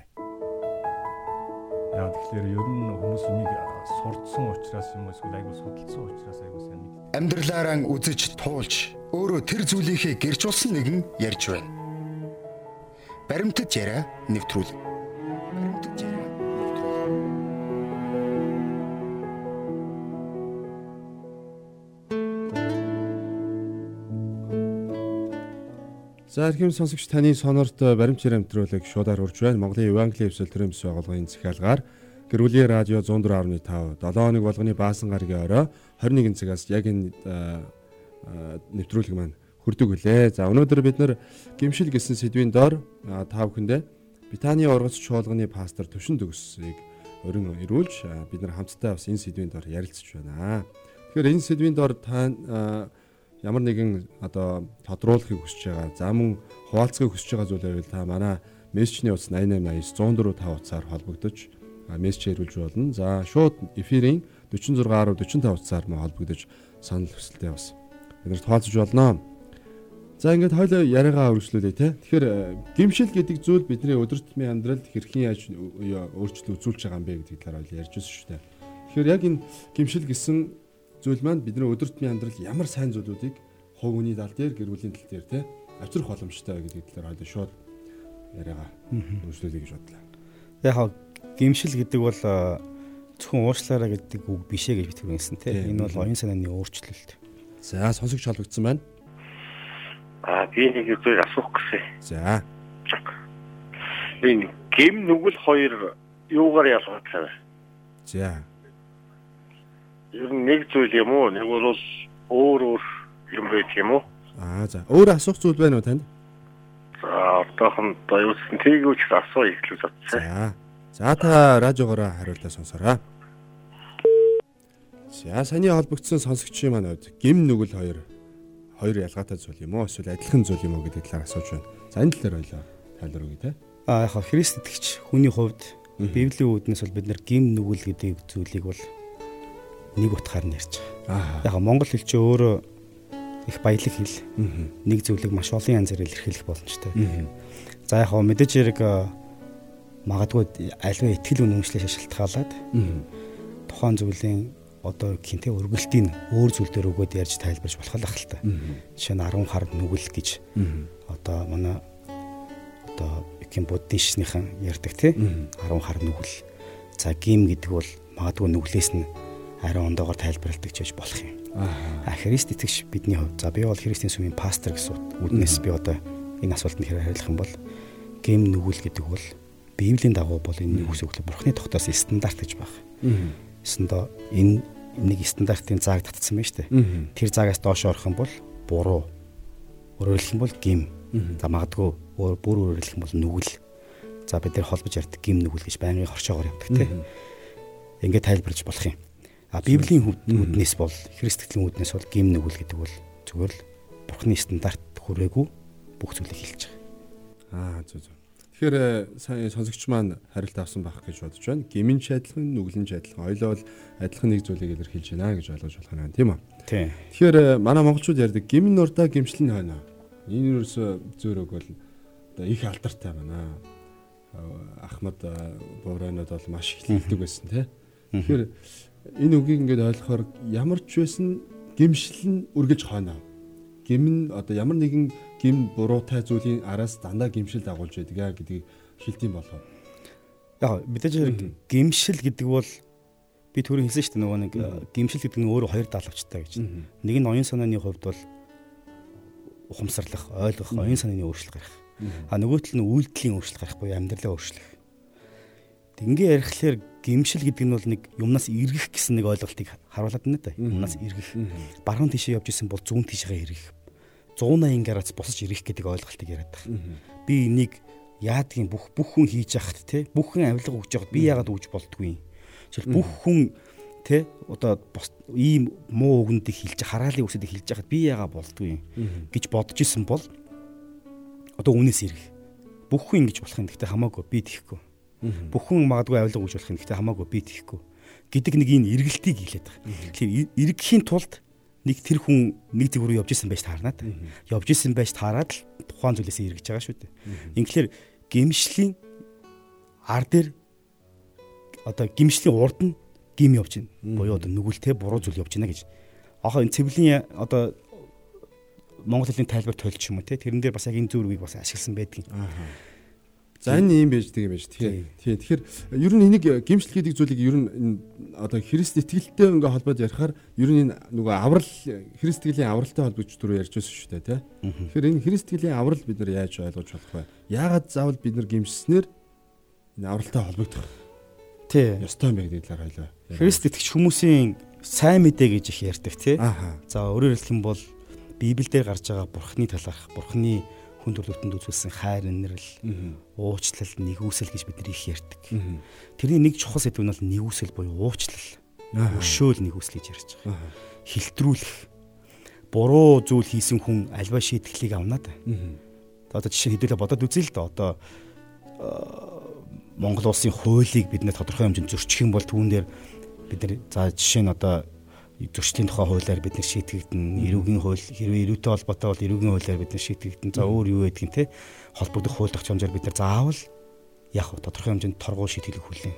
[SPEAKER 4] Яа тэгэхээр ер нь хүмүүс үнийг сурдсан учраас юм эсвэл айгүй судалсан учраас айгүй сайн мэддэг.
[SPEAKER 5] Амьдралаараа үзэж туулж өөрөө тэр зүйлийнхээ гэрчүүлсэн нэгэн ярьж байна. Баримтат яриа нэвтрүүлэг. Баримтат яриа.
[SPEAKER 2] За эрхэм сонсогч таны сонорт баримт яриа нэвтрүүлэг шуудаар урж байна. Монголын Евангелийн Эвсэл төрийн бис байгууллагын захиалгаар Гэрүүлийн радио one oh four point five седем хоног болгоны баасан гарагийн орой twenty-one цагаас яг энэ нэвтрүүлэг маань хүрдэг үлээ. За өнөөдөр бид нэр гимшил гэсэн сэдвийн дор та бүхэндээ Битаний ургац чуулганы пастор Төвшин Төгсийг өрн ирүүлж бид нар хамтдаа бас энэ сэдвийн дор ярилцж байна. Тэгэхээр энэ сэдвийн дор та ямар нэгэн одоо тодруулахыг хүсэж байгаа, за мөн хуваалцахыг хүсэж байгаа зүйл байвал та манай мессежний утас eight eight eight four five утсаар холбогдож мессеж ирүүлж болно. За шууд эфирийн forty-six ten forty-five утсаар мөн холбогдож санал хүсэлтээ бас биднэрт хуваалцаж болно. За ингээд хоёул яриагаа үргэлжлүүлээ те. Тэгэхээр гимшил гэдэг зүйл бидний өдөр тутмын амьдралд хэрхэн яаж өөрчлөлт үзүүлж байгаа юм бэ гэдэг талаар хоёул ярьж байсан шүү дээ. Тэгэхээр яг энэ гимшил гэсэн зүйл маань бидний өдөр тутмын амьдралд ямар сайн зүйлүүдийг хувь хүний тал дээр, гэр бүлийн тал дээр те авчрах боломжтой гэдэг талаар хоёул шууд яриагаа үргэлжлүүлэе гэж бодлоо.
[SPEAKER 3] Яг гимшил гэдэг бол зөвхөн уучлаарай гэдэг үг биш ээ гэж би түрүүнсэн тийм. Энэ бол оюун санааны өөрчлөлт.
[SPEAKER 2] За сонсогч холбогдсон байна.
[SPEAKER 6] Аа би нэг зүйл асуух гэсэн.
[SPEAKER 2] За.
[SPEAKER 6] Энэ гим нүгэл хоёр юугаар ялгаатай вэ?
[SPEAKER 2] За.
[SPEAKER 6] Ер нь нэг зүйл юм уу? Нэг бол өөр өөр юм байх юм уу?
[SPEAKER 2] Аа за. Өөр асуух зүйл байна уу танд?
[SPEAKER 6] За одоохондоо юу гэсэн тийгүүч асуу ихлүүлж бодсон.
[SPEAKER 2] За. За та радиогоор хариултаа сонсоорой. За саяны холбогдсон сонсогчийн маань хувьд гим нүгэл хоёр хоёр ялгаатай зүйл юм уу? Эсвэл адилхан зүйл юм уу гэдэг талаар асууж байна. За энэ талаар ойлоо тайлбар өгье те.
[SPEAKER 3] Аа яг Христ итгэгч хүний хувьд Библийн үднэс бол бид нар гим нүгэл гэдэг зүйлийг бол нэг утгаар нь ярьж байгаа. Яг монгол хэл чинь өөрөө их баялаг хэл. Нэг зүйлийг маш олон янзаар илэрхийлэх боломжтой. За яг мэдээж хэрэг магадгүй аливаа итгэл үнэмшлээс шалтгаалаад тухайн зүйлийн одоо хинтээ өргөлтийн өөр зүйл дээр өгөөд ярьж тайлбарж болох л ахalta. Жишээ нь ten хар нүгэл гэж одоо манай одоо ким буддистийнхэн ярьдаг тий ten хар нүгэл. За гим гэдэг бол магадгүй нүглээс нь арай ондоогоор тайлбарладаг ч гэж болох юм. Аа Христ итгэгч бидний хувьд за би бол Христийн сүмийн пастор гэсэн үднээс би одоо энэ асуултанд хэрэг хариулах юм бол гим нүгэл гэдэг бол Библийн дагуу бол энэ нэг үсэглэл бурхны тогтоосон стандарт гэж байна. Эсэндээ энэ нэг стандартын зааг татсан байна шүү дээ. Тэр заагаас доош орох юм бол буруу. Өөрөөр хэлэх юм бол гим. За магадгүй бүр өөрөөр хэлэх юм бол нүгэл. За бид нэр холбож ярьдаг гим нүгэл гэж байнгын хорчоогоор явдаг тийм. Ингээд тайлбарж болох юм. А Библийн үднэс бол Христийн үднэс бол гим нүгэл гэдэг бол зүгээр л бурхны стандарт хүрээгүй бүх зүйлийг хэлж байгаа.
[SPEAKER 2] Аа зөв зөв. Тэгэхээр сайн сонсогч маань хариулт авсан байх гэж бодож байна. Гимэн ч адилхан, нүгэлэн ч адилхан. Хоёулаа бол адилхан нэг зүйлийг илэрхийлж байна гэж ойлгож болох юм тийм үү?
[SPEAKER 3] Тийм.
[SPEAKER 2] Тэгэхээр манай монголчууд ярьдаг гимэн нурдаа гимшлэн хойно. Энэ юусоо зөөрөг бол одоо их алдартай байна. Ахмад буурайнууд бол маш их хэлдэг байсан тийм. Тэгэхээр энэ үгийг ингээд ойлгохоор ямар ч байсан гимшлэн үргэлж хойно. Гимэн одоо ямар нэгэн гим буруутай зүйлийн араас дандаа гимшил дагуулж байдаг гэдгийг шилдэм болов.
[SPEAKER 3] Яг мэдээж хэрэг гимшил гэдэг бол би түрүү хэлсэн шүү дээ нөгөө нэг гимшил гэдэг нь өөрөө хоёр даалгавчтай гэж. Нэг нь оюун санааны хувьд бол ухамсарлах, ойлгох, оюун санааны өөрчлөлт гарах. А нөгөөтөл нь үйлдэлийн өөрчлөлт гарах буюу амьдралаа өөрчлөх. Ингээ ярихлаар гимшил гэдэг нь бол нэг юмнаас эргэх гэсэн нэг ойлголтыг харуулад байна да. Юмнаас эргэх. Баруун тишээ явж исэн бол зүүн тишээ эргэх. one eighty градус босож ирэх гэдэг ойлголтыг яриад байгаа. Би энийг яадгийн бүх бүх хүн хийж яхад те бүх хүн авилга өгч яхад би яагаад өгж болдгүй. Жишээл бүх хүн те одоо ийм муу үгэндийг хэлж хараалын үсэдийг хэлж яхад би яагаад болдгүй гэж бодож исэн бол одоо үнээс ирэх. Бүх хүн ингэж болох юм. Гэхдээ хамаагүй би тийхгүй. Бүх хүн магадгүй авилга өгж болох юм. Гэхдээ хамаагүй би тийхгүй гэдэг нэг энэ эргэлтийг хэлээд байгаа. Тэгэхээр эргэхийн тулд нэг тэр хүн нэг зүг рүү явж исэн байж таарна та. Явж исэн байж таараад л тухайн зүйлээсээ эргэж байгаа шүү дээ. Ингээр гимшлийн ар дээр одоо гимшлийн урд нь гим явж байна. Буюу одоо нүгэлтэй буруу зүйл явж байна гэж. Аа энэ цэвэрлийн одоо Монгол хэлний тайлбар тойлч юм уу те тэрэн дээр бас яг энэ зүргийг бас ашигласан байдгийг.
[SPEAKER 2] За энэ юм байж тэгээ байж. Тэгэхээр тэгэхээр ер нь энийг гимшил гэдэг зүйлийг ер нь одоо Христ итгэлтэй ингээ холбоод ярихаар ер нь энэ нөгөө аврал Христ итгэлийн авралтай холбогдож түрүү ярьж байсан шүү дээ те. Тэгэхээр энэ Христ итгэлийн аврал бид нар яаж ойлгож болох вэ? Яагаад заавал бид нар гимшснээр энэ авралтай холбогдох?
[SPEAKER 3] Тий.
[SPEAKER 2] Ёстой юм гэдэг талаар хоёлаа.
[SPEAKER 3] Христ итгэж хүмүүсийн сайн мэдээ гэж их ярьдаг тий. За өөрөөр хэлэх юм бол Библиэлд гарч байгаа Бурхны талаарх, Бурхны хүн төрлөختөнд үзүүлсэн хайр инэрл, уучлал, нэгүсэл гэж бид нар их ярьдаг. Тэрний нэг чухал сэдв нь бол нэгүсэл буюу уучлал. Өшөөл нэгүсэл гэж ярьж байгаа. Хилтрүүлэх. Буруу зүйл хийсэн хүн альва шийтгэлийг авна да. Одоо жишээ хэдүүлээ бодоод үзье л да. Одоо Монгол улсын хуулийг бид нэ тодорхой хэмжээнд зөрчих юм бол түүн дээр бид нар за жишээ нь одоо зөрчлийн тухай хуулиар бид нар шийтгэгдэн, эрүүгийн хууль хэрвээ эрүүтэй холбоотой бол эрүүгийн хуулиар бид нар шийтгэгдэн. За өөр юу байдгийг те холбогдох хууль тогтоох хэмжээр бид нар заавал яг тодорхой хэмжээнд торгуу шийтгэл хүлээн.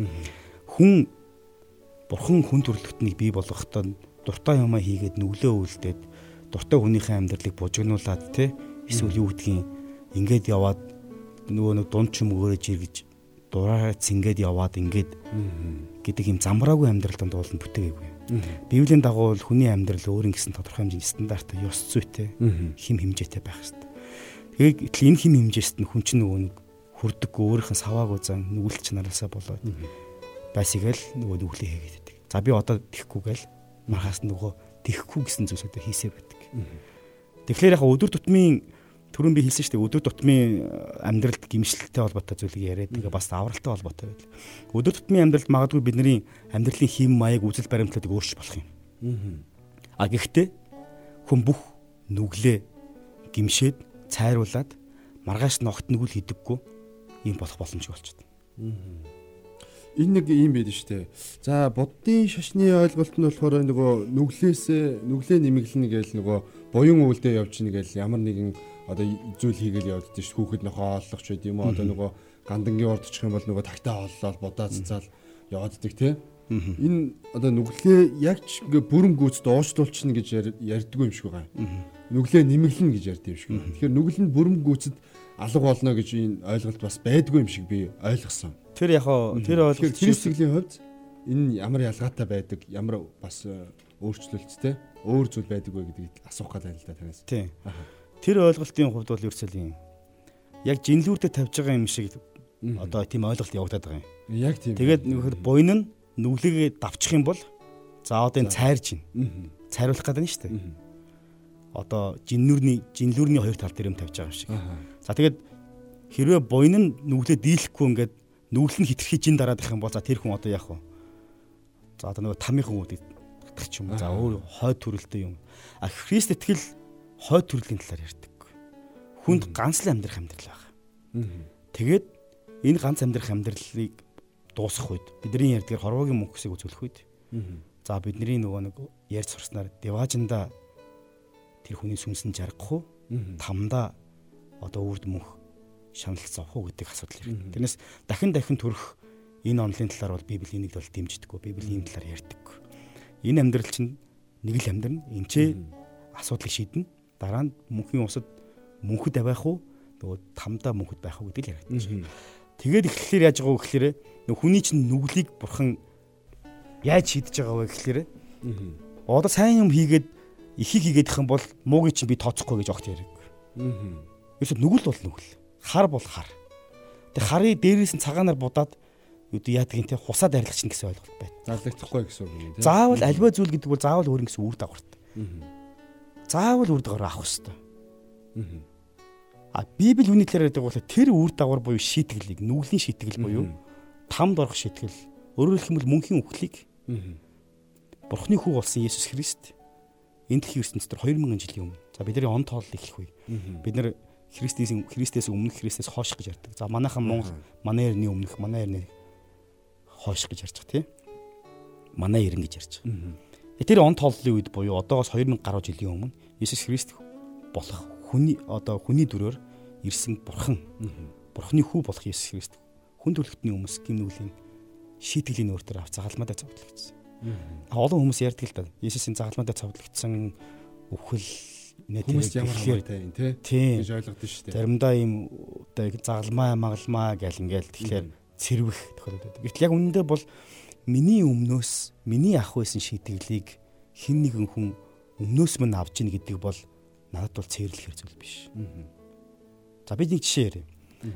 [SPEAKER 3] Хүн бурхан хүн төрлөختнийг бий болгохдоо дуртай юмаа хийгээд нүглөө үлдээд дуртай хүнийхээ амьдралыг бужигнуулаад те эсвэл юу гэдгийг ингээд яваад нөгөө нэг дунд ч юм өөрөж иргэж дураараа цингээд яваад ингээд гэдэг юм замбраагүй амьдралд уулын бүтээгээгүй. Библийн дагуу хүний амьдрал өөр ингэсэн тодорхой хэмжээний стандарт, ёс зүйтэй, хим хэмжээтэй байх хэрэгтэй. Тэгээд энэ хим хэмжээст нь хүн чинь нөгөө нэг хүрдэггүй өөрийнх нь саваагүй зан нүгэлч нараасаа болоод байсгээл нөгөө нүглээ хийгээд байдаг. За би одоо тэхгүй гээл мархаас нөгөө тэхгүй гэсэн зүйлсүүдээ хийсээ байдаг. Тэгэхээр яг өдөр тутмын түрүүн би хэлсэн шүү дээ өдөр тутмын амьдралд гимшилтэй холбоотой зүйлийг яриад тэгээ бас авралтай холбоотой байл. Өдөр тутмын амьдралд магадгүй бидний амьдралын хэм маяг үзэл баримтлалыг өөрчилж болох юм. А гэхдээ хүн бүх нүглээ гимшээд цайруулад маргааш ногт нүгэл хийдэггүй юм болох боломжтой болчиход.
[SPEAKER 2] Энэ нэг юм байд нь шүү дээ. За буддын шашны ойлголт нь болохоор нөгөө нүглээс нүглээ нэмэглэнэ гээл нөгөө буян үйлдэл явж ийн гээл ямар нэгэн одоо зүйл хийгээл явддаг шүү. Хүүхэд нөхөө олох ч гэдэм юм одоо нөгөө гандангийн урдчих юм бол нөгөө тагтаа оллоо бодаа цацаал явааддаг тий. Энэ одоо нүглээ яг ч ингээ бүрэн гүйцэд уучлуулчихна гэж ярьдгүй юм шиг байгаа. Нүглээ нэмэглэнэ гэж ярьд юм шиг. Тэгэхээр нүгэл нь бүрэн гүйцэд алга болно гэж энэ ойлголт бас байдгүй юм шиг би ойлгосон.
[SPEAKER 3] Тэр яг тэр ойлголт
[SPEAKER 2] Христийн хувьд энэ ямар ялгаатай байдаг, ямар бас өөрчлөлттэй өөр зүйл байдаг вэ гэдгийг асуух гэдэг л да танаас.
[SPEAKER 3] Тийм. Тэр ойлголтын хувьд бол ерөөсөө юм. Яг жинлүүрдээ тавьж байгаа юм шиг одоо тийм ойлголт явагдаад байгаа юм.
[SPEAKER 2] Яг тийм.
[SPEAKER 3] Тэгээд нөхөр буйн нь нүглэгээ давчих юм бол за одоо энэ цайрж байна. Цайруулах гэдэг нь шүү дээ. Одоо жинлүүрний жинлүүрний хоёр тал дээр юм тавьж байгаа юм шиг. За тэгээд хэрвээ буйн нь нүглээ дийлэхгүй ингээд нүгэл нь хитрхи жин дараад их юм бол за тэр хүн одоо яах вэ? За одоо нөгөө тамийн үүдийг татах ч юм уу. За өөр хойд төрөлтэй юм. А Христ итгэл хойд төрлийн талаар ярьдаг. Хүнд ганц л амьдрах амьдрал байгаа. Тэгээд энэ ганц амьдрах амьдралыг дуусгах үед бидний ярьдгаар хорвоогийн мөнхсийг үзүүлэх үед за бидний нөгөө нэг ярьж сурснаар деважинда тэр хүний сүнсэн жаргах уу? Тамда одоо үрд мөнх шаналт зовх уу гэдэг асуудал ирнэ. Тэрнээс дахин дахин төрөх энэ онлын талаар бол Библи энийг бол дэмждэггүй. Библи энэ талаар ярьдаг. Энэ амьдрал чинь нэг л амьдрал. Энчээ асуудлыг шийднэ. Дараа нь мөнхийн усад мөнхөд авах уу? Нөгөө тамдаа мөнхөд байх уу гэдэг л яриад. Тэгээд ихлээр яаж байгаа вэ гэхээр нөгөө хүний чинь нүглийг бурхан яаж шийдэж байгаа вэ гэхээр одоо сайн юм хийгээд ихийг хийгээд их юм бол муугийн чинь би тооцохгүй гэж огт яриаг. Ерөөсөө нүгэл бол нүгэл. Хар бол хар. Тэг харыг дээрээс нь цагаанаар будаад юу яадаг юм те хусаад арилгачихна гэсэн ойлголт байна.
[SPEAKER 2] Зарлагдахгүй гэсэн үг юм те.
[SPEAKER 3] Заавал альва зүйл гэдэг бол заавал өөр гэсэн үр дагавартай. Заавал үр дагавар авах хэрэгтэй. А Библи хүний талаар ярьдаг бол тэр үр дагавар буюу шийтгэлийг нүглийн шийтгэл буюу тамд орох шийтгэл өөрөөр хэлэх юм бол мөнхийн үхлийг Бурхны хүү болсон Есүс Христ энэ дэлхийн ертөнцийн дотор хоёр мянган жилийн өмнө. За бидний он тоолол эхлэх үе. Бид нар Христээс Христээс өмнөх Христээс хойш гэж ярьдаг. За манайхан Монгол манай эртний өмнөх манай эртний хойш гэж ярьж байгаа тийм. Манай эрен гэж ярьж байгаа. Тэр он тооллын үед буюу одоогоос хоёр мянга гаруй жилийн өмнө Есүс Христ болох хүний одоо хүний дүрээр ирсэн бурхан. Бурханы хүү болох Есүс Христ хүн төрөлхтний өмнөс гим нүглийн шийтгэлийн өөр төр авч загалмайдаа цовдлогдсон. Олон хүмүүс ярьдаг л да. Есүсийн загалмайдаа цовдлогдсон өвхөл
[SPEAKER 2] хүмүүс ямар хамаатай юм тий гэж ойлгодсон шүү дээ.
[SPEAKER 3] Заримдаа ийм одоо загалмай магалмаа гэл ингээл тэгэхээр цэрвэх тохиолдод. Гэтэл яг үнэндээ бол миний өмнөөс миний ах байсан шийтгэлийг хэн нэгэн хүн өмнөөс мань авч ийн гэдэг бол надад бол цэвэрлэхэр зүйл биш. За бид нэг жишээ ярив.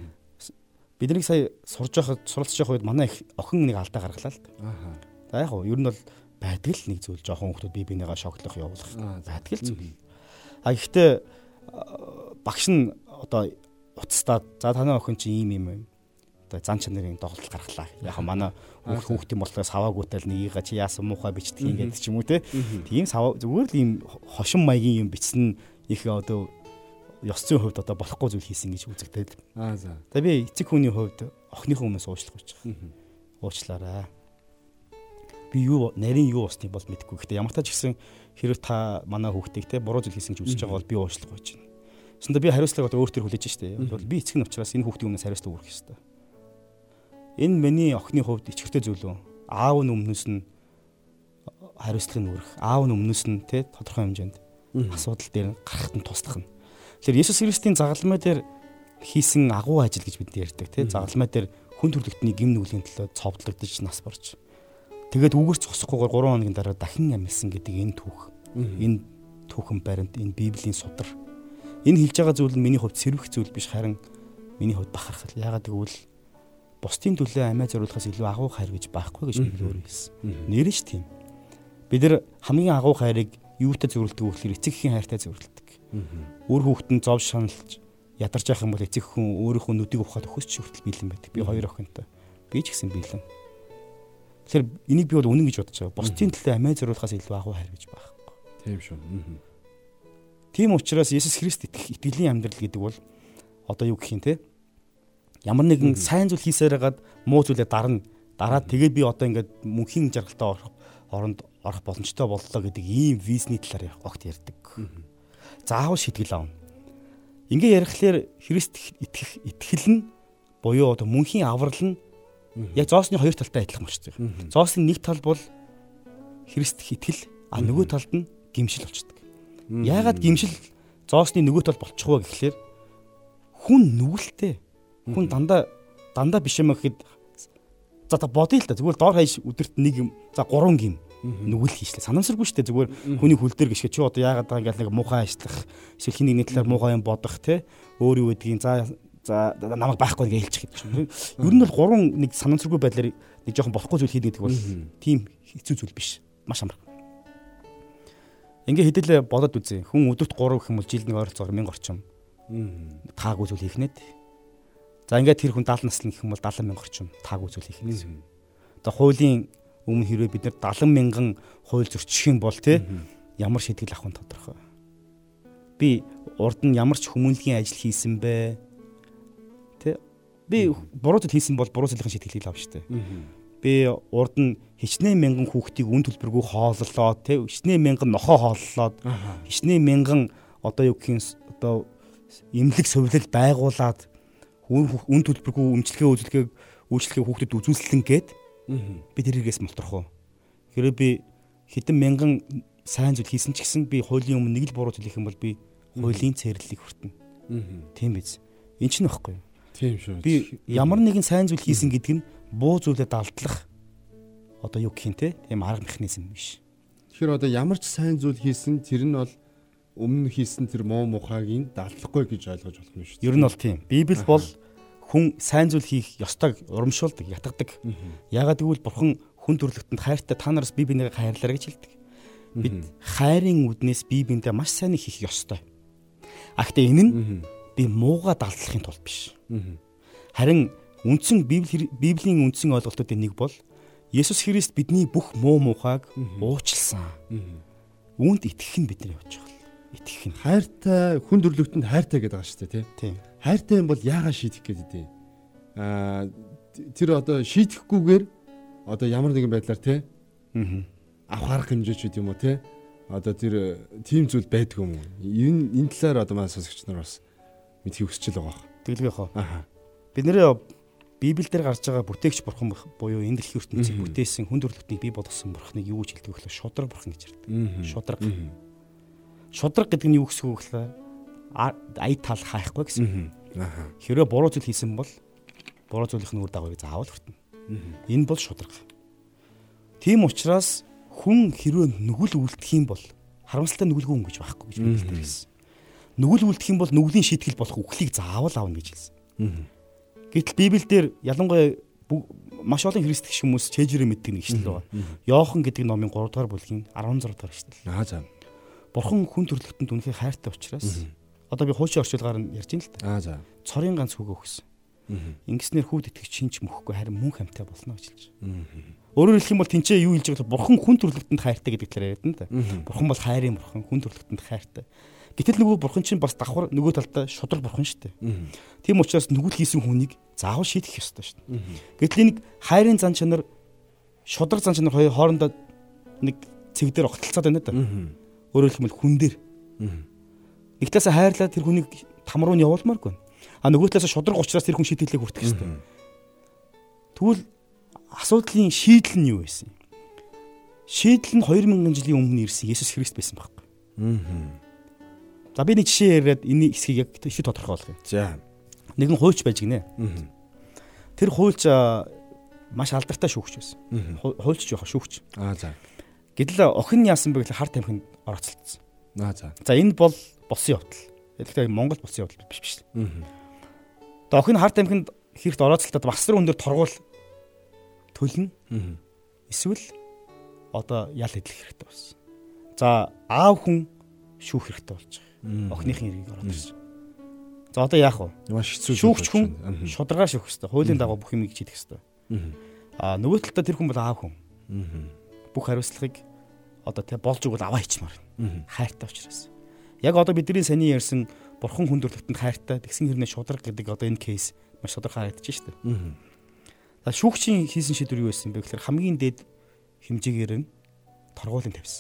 [SPEAKER 3] Бид нэг сая сурж байхад суралцж явах үед манай их охин нэг алдаа гаргалаа л да. За яг хөө ер нь бол байдаг л нэг зүйл жоохон хүмүүс бие бинийгаа шоглох явуулах байдаг л зүйл. А гэхдээ багш нь одоо уцстаад за танай охин чи ийм юм одоо зан чанарын доголдол гаргалаа. Яг манай хүүхдийн бодлоос хаваагүйтэл нёгийга чи яасан муухай бичдэг юм гэдэг ч юм уу те. Тийм сав зүгээр л ийм хошин маягийн юм бичсэн их одоо ёс зүйн хувьд одоо болохгүй зүйл хийсэн гэж үзэгдээд.
[SPEAKER 2] Аа за.
[SPEAKER 3] За би эцэг хүний хувьд охиныхоо өмнөөс уучлах гэж байгаа. Уучлаарай. Би юу нарийн юу усны бол мэдэхгүй. Гэхдээ ямар тач гэсэн хэрэг та манай хүүхдийг те буруу зүйл хийсэн гэж үзэж байгаа бол би уучлах гэж байна. Тэсэндээ би хариуцлага одоо өөр төр хүлээж штэ. Бол би эцэг нь учраас энэ хүүхдийн өмнөөс хариуцлага өгөх ёстой. Энэ миний охины хувьд ичгэртэй зүйл үү? Аав нь өмнөөс нь хариуцлага нь өрөх. Аав нь өмнөөс нь те тодорхой хэмжээнд асуудал дээр гарахт нь туслах нь. Тэгэхээр Есүс Христийн загалмай дээр хийсэн агуу ажил гэж бид ярьдаг те. Загалмай дээр хүн төрлөختний гим нүглийн төлөө цовдлогдож нас барж. Тэгээд үгэрч цосохгүйгээр гурван хоногийн дараа дахин амьсан гэдэг энэ түүх. Энэ түүхэн баримт, энэ Библийн судар. Энэ хэлж байгаа зүйл нь миний хувьд сэрвэх зүйл биш, харин миний хувьд бахархал. Яагаад гэвэл бусдын төлөө амиа зориулахаас илүү агуу хайр гэж байхгүй гэж би өөрөө хэлсэн. Нэрэж тийм. Бид нар хамгийн агуу хайрыг юутай зөвлөдөг вэ гэхээр эцэг эхийн хайртай зөвлөдөг. Өөр хүүхэд нь зов шаналж ядарч явах юм бол эцэг хүн өөрийнхөө нүдийг ухаад өөхөсч хүртэл бэлэн байдаг. Би хоёр охинтой. Би ч гэсэн бэлэн. Тэгэхээр энийг би бол үнэн гэж бодож байгаа. Бусдын төлөө амиа зориулахаас илүү агуу хайр гэж байхгүй.
[SPEAKER 2] Тийм шүү.
[SPEAKER 3] Тийм учраас Есүс Христ итгэх итгэлийн амьдрал гэдэг бол одоо юу гэх юм те? Ямар нэгэн сайн зүйл хийсээр хагаад муу зүйлээ дарна. Дараад тэгээд би одоо ингээд мөнхийн жаргалтай орох оронд орох боломжтой боллоо гэдэг ийм визний талаар огт ярьдаг. Заавал шийтгэл аавна. Ингээ ярихлаар Христ итгэх итгэл нь буюу одоо мөнхийн аврал нь яг зоосны хоёр талтай адилхан болчихсон юм. Зоосны нэг тал бол Христ итгэл, а нөгөө талд нь гимшил болчихдог. Яагаад гимшил зоосны нөгөө тал болчих вэ гэхлээр хүн нүгэлтэй. Хүн дандаа дандаа биш юм гэхэд за та бодъё л да зүгээр доор хаяж өдөрт нэг юм за гурван гим нүгэл хийшлээ. Санамсаргүй шүү дээ зүгээр хүний хөл дээр гიშгэ чи одоо яагаад байгаа ингээл нэг муухай ажиллах эсвэл хин нэгний талаар муухай юм бодох те өөр юу гэдгийг за за намайг байхгүй гэж хэлчих гэдэг юм. Ер нь бол гурван нэг санамсаргүй байдлаар нэг жоохон болохгүй зүйл хийдэг бол тийм хэцүү зүйл биш. Маш амар. Ингээ хэдэл бодоод үзье. Хүн өдөрт гурав гэх юм бол жилд нэг ойролцоогоор мянга орчим. Таагүй зүйл хийхнээд. За ингээд тэр хүн даалан наслан гэх юм бол даалан мянга орчим таагүй зүйл хийх гэсэн. Одоо хуулийн өмнө хэрвээ бид нар даалан мянган хууль зөрчих юм бол те ямар шийтгэл авах нь тодорхой. Би урд нь ямар ч хүмүүнлэгийн ажил хийсэн бэ? Тэ би буруу зүйл хийсэн бол буруу зүйлийн шийтгэлийг авах штэ. Би урд нь хичнээн мянган хүүхдийг үн төлбөргүй хооллоо, тэ хичнээн мянган нохоо хооллоод, хичнээн мянган одоо юу гэх юм одоо эмнэлэг сувилал байгуулад үн төлбөргүй өмчлөгээ үзүүлэхийг үйлчлэгээ хүүхдэд үзүүлсэн гээд би тэрийгээс мултрах уу. Хэрэг би хэдэн мянган сайн зүйл хийсэн ч гэсэн би хуулийн өмнө нэг л буруу зүйл хийх юм бол би хуулийн цэрлэлийг хүртэнэ. Тийм биз. Энд ч нөхгүй.
[SPEAKER 2] Тийм шүү.
[SPEAKER 3] Би ямар нэгэн сайн зүйл хийсэн гэдэг нь буу зүйлээ далдлах одоо юу гэх юм те тийм арга механизм биш.
[SPEAKER 2] Тэгэхээр одоо ямар ч сайн зүйл хийсэн тэр нь бол өмнө хийсэн тэр муу мухайг далдлахгүй гэж ойлгож болох юм шүү.
[SPEAKER 3] Ер нь бол тийм. Библи бол хүн сайн зүйл хийх ёстойг урамшуулдаг, ятгадаг. Яагаад гэвэл бурхан хүн төрлөختөнд хайртай та нараас бие биенээ хайрлаарай гэж хэлдэг. Бид хайрын үднээс бие биендээ маш сайн хийх ёстой. А гэхдээ энэ нь би мууга далдлахын тулд биш. Харин үндсэн Библийн үндсэн ойлголтуудын нэг бол Есүс Христ бидний бүх муу мухайг уучлсан. Үүнд итгэх нь бидний явж байгаа. Итгэх нь
[SPEAKER 2] хайртай хүн төрлөختөнд хайртай гэдэг байгаа шүү дээ
[SPEAKER 3] тийм.
[SPEAKER 2] Хайртай юм бол яагаад шийдэх гээд дээ. Аа тэр одоо шийдэхгүйгээр одоо ямар нэгэн байдлаар те авах арга хэмжээчүүд юм уу те? Одоо тэр тийм зүйл байдаг юм уу? Энэ энэ талаар одоо маань сонсогч нар бас мэдхийг хүсэж байгаа баг.
[SPEAKER 3] Тэглэх яах вэ?
[SPEAKER 2] Аха.
[SPEAKER 3] Бид нэрээ Библиэл дээр гарч байгаа бүтээгч бурхан буюу энэ дэлхийн ертөнцийг бүтээсэн хүн төрлөختнийг бий болгосон бурханыг юу гэж хэлдэг вэ гэхээр шудраг бурхан гэж ярьдаг. Шудраг. Шудраг гэдэг нь юу гэсэн үг вэ? Ая тал хайхгүй гэсэн.
[SPEAKER 2] Аха.
[SPEAKER 3] Хэрвээ буруу зүйл хийсэн бол буруу зүйлийн үр дагаврыг заавал хүртэнэ. Энэ бол шудраг. Тийм учраас хүн хэрвээ нүгэл үлдэх юм бол харамсалтай нүгэлгүй хүн гэж байхгүй гэж Библиэл хэлсэн. Нүгэл үлдэх юм бол нүглийн шийтгэл болох үхлийг заавал аавна гэж хэлсэн. Гэтэл Библиэлд ялангуяа маш олон христч хүмүүс чэйжрээ мэддэг нэг ишлэл байна. Йохан гэдэг номын гурав дахь бүлгийн арван зураг дахь ишлэл.
[SPEAKER 2] Аа за.
[SPEAKER 3] Бурхан хүн төрлөختөнд үнэхээр хайртай учраас одоо би хуучин орчуулгаар нь ярьж байна л да.
[SPEAKER 2] Аа за.
[SPEAKER 3] Цорын ганц хүүгээ өгсөн. Ингэснээр хүүд итгэж шинж мөхгүй харин мөн хамтаа болно гэж хэлж байна. Өөрөөр хэлэх юм бол тэнцээ юу хэлж байгаа вэ? Бурхан хүн төрлөختөнд хайртай гэдэг талаар яриад нь да. Бурхан бол хайрын бурхан, хүн төрлөختөнд хайртай. Гэтэл нөгөө бурхан чинь бас давхар нөгөө талдаа шудраг бурхан шүү дээ. Тийм учраас нүгэл хийсэн хүнийг заавал шийдэх ёстой шүү дээ. Гэтэл энэ хайрын зан чанар, шудраг зан чанар хоёр хоорондоо нэг цэг дээр огтлцаад байна да. Өөрөөр хэлбэл хүн дээр. Нэг талаасаа хайрлаад тэр хүнийг там руу нь явуулмааргүй. А нөгөө талаасаа шудраг учраас тэр хүн шийдэлээ хүртэх ёстой. Тэгвэл асуудлын шийдэл нь юу байсан? Шийдэл нь хоёр мянган жилийн өмнө ирсэн Есүс Христ байсан байхгүй. За би нэг жишээ яриад энэ хэсгийг яг шид тодорхойлгоё. За. Нэгэн хуульч байж гинэ. Тэр хуульч маш алдартай шүүгч байсан. Хуульч жоох шүүгч.
[SPEAKER 2] Аа за.
[SPEAKER 3] Гэтэл охин нь яасан бэ гэхээр хар тамхинд орооцолцсон.
[SPEAKER 2] Аа за.
[SPEAKER 3] За энэ бол болсон явдал. Гэхдээ Монгол болсон явдал биш биш. Тэгээ охин хар тамхинд хэрэг орооцолтод масрын өндөр торгуул төлнө. Эсвэл одоо ял хэдлэх хэрэгтэй болсон. За аав хүн шүүх хэрэгтэй болж байгаа. Охиныхын хэргийг ороод ирсэн. За одоо яах вэ?
[SPEAKER 2] Маш хэцүү.
[SPEAKER 3] Шүүгч хүн шударгаар шүүх хэрэгтэй. Хуулийн дагуу бүх юмыг хийх хэрэгтэй. Аа нөгөө талдаа тэр хүн бол аав хүн. Бүх хариуцлагыг одоо тэ болж өгвөл аваа хийчмаар. Хайртай учраас. Яг одоо бидний саний ярьсан бурхан хүн төрлөختөнд хайртай тэгсэн хэрнээ шудраг гэдэг одоо энэ кейс маш тодорхой харагдаж шүү дээ. За шүүгчийн хийсэн шийдвэр юу байсан бэ гэхээр хамгийн дээд хэмжээгээр нь торгуулын тавьсан.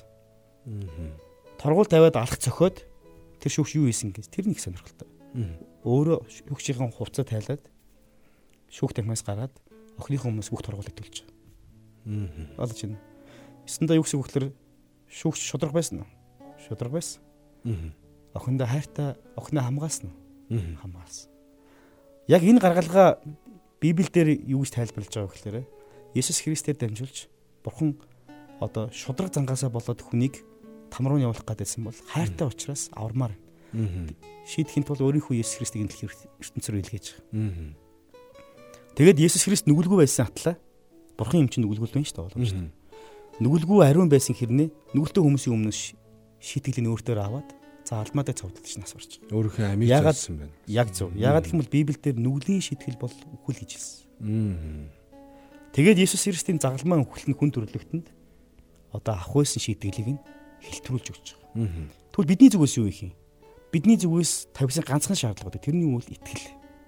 [SPEAKER 3] Торгуул тавиад алах цохиод тэр шүүгч юу хийсэн гэж тэр нэг сонирхолтой. Өөрөө шүүгчийн хувцас тайлаад шүүх тамхиас гараад охиныхоо өмнөөс бүх торгуулийг төлж байгаа. Олж байна. Эсэндээ юу гэсэн үг гэхээр шүүгч шудраг байсан уу? Шудраг байсан. Охиндоо хайртай охиноо хамгаалсан уу? Хамгаалсан. Яг энэ гаргалгаа Библиэл дээр юу гэж тайлбарлаж байгаа вэ гэхээр Есүс Христээр дамжуулж Бурхан одоо шудраг зангаасаа болоод хүнийг там руу явуулах гэдсэн бол хайртай учраас авармаар шийдэхин тулд өөрийнхөө Есүс Христийг энэ дэлхийн ертөнцөөр илгээж байгаа. Тэгээд Есүс Христ нүгэлгүй байсан атлаа Бурхан юм чинь нүгэлгүй байна шүү дээ. Нүгэлгүй ариун байсан хэрнээ нүгэлтэй хүмүүсийн өмнөөс шийтгэлийн өөртөө аваад за алмаадаа цовдлож нас барч.
[SPEAKER 2] Өөрийнхөө амийг зорьсон байна.
[SPEAKER 3] Яг зөв. Ягаад гэх юм бол Библиэл дээр нүглийн шийтгэл бол үхэл гэж хэлсэн. Тэгээд Есүс Христийн загалмаа үхэл нь хүн төрлөختөнд одоо авах байсан шийдгэлийг нь хэлтрүүлж өгч байгаа. Тэгвэл бидний зүгээс юу их юм? Бидний зүгээс тавьсан ганцхан шаардлага байдаг. Тэрний үйл итгэл.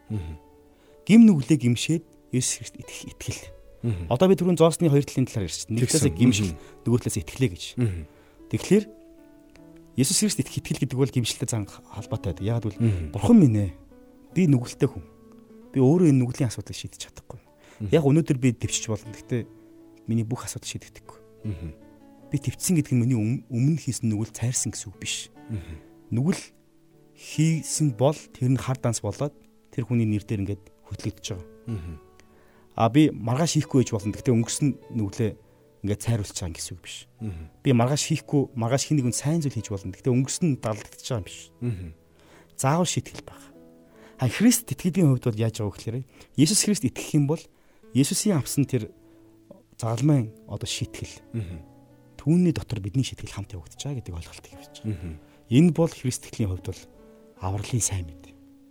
[SPEAKER 3] Гим нүглээ гимшээд Есүс Христ итгэх итгэл. Одоо би түрүүн зоосны хоёр талын талаар ярьж байна. Нэг талаас гимшил, нөгөө талаас итгэлээ гэж. Тэгэхээр Есүс Христ итгэх итгэл гэдэг бол гимшилтэй занг холбоотой байдаг. Яг бол Бурхан минь ээ. Би нүгэлтэй хүн. Би өөрөө энэ нүглийн асуудлыг шийдэж чадахгүй. Яг өнөөдөр би төвчж болно. Гэхдээ миний бүх асуудал шийдэгдэхгүй. Би төвчсөн гэдэг нь миний өмнө хийсэн нүгэл цайрсан гэсэн үг биш. Нүгэл хийсэн бол тэр нь хар данс болоод тэр хүний нэр дээр ингээд хөтлөгдөж байгаа. А би маргааш хийхгүй гэж болно. Гэхдээ өнгөрсөн нүглээ ингээд цайруулж байгаа гэсэн үг биш. Би маргааш хийхгүй, маргааш хий нэгэн сайн зүйл хийж болно. Гэхдээ өнгөрсөн далдагдж байгаа юм биш. Заавал шийтгэл баг. А Христ итгэлийн хувьд бол яаж байгаа вэ гэхээр Есүс Христ итгэх юм бол Есүсийн авсан тэр загалмайн одоо шийтгэл. Түүний дотор бидний шийтгэл хамт явагдаж байгаа гэдэг ойлголтыг авч байгаа. Энэ бол Христ итгэлийн хувьд бол авралын сайн мэд.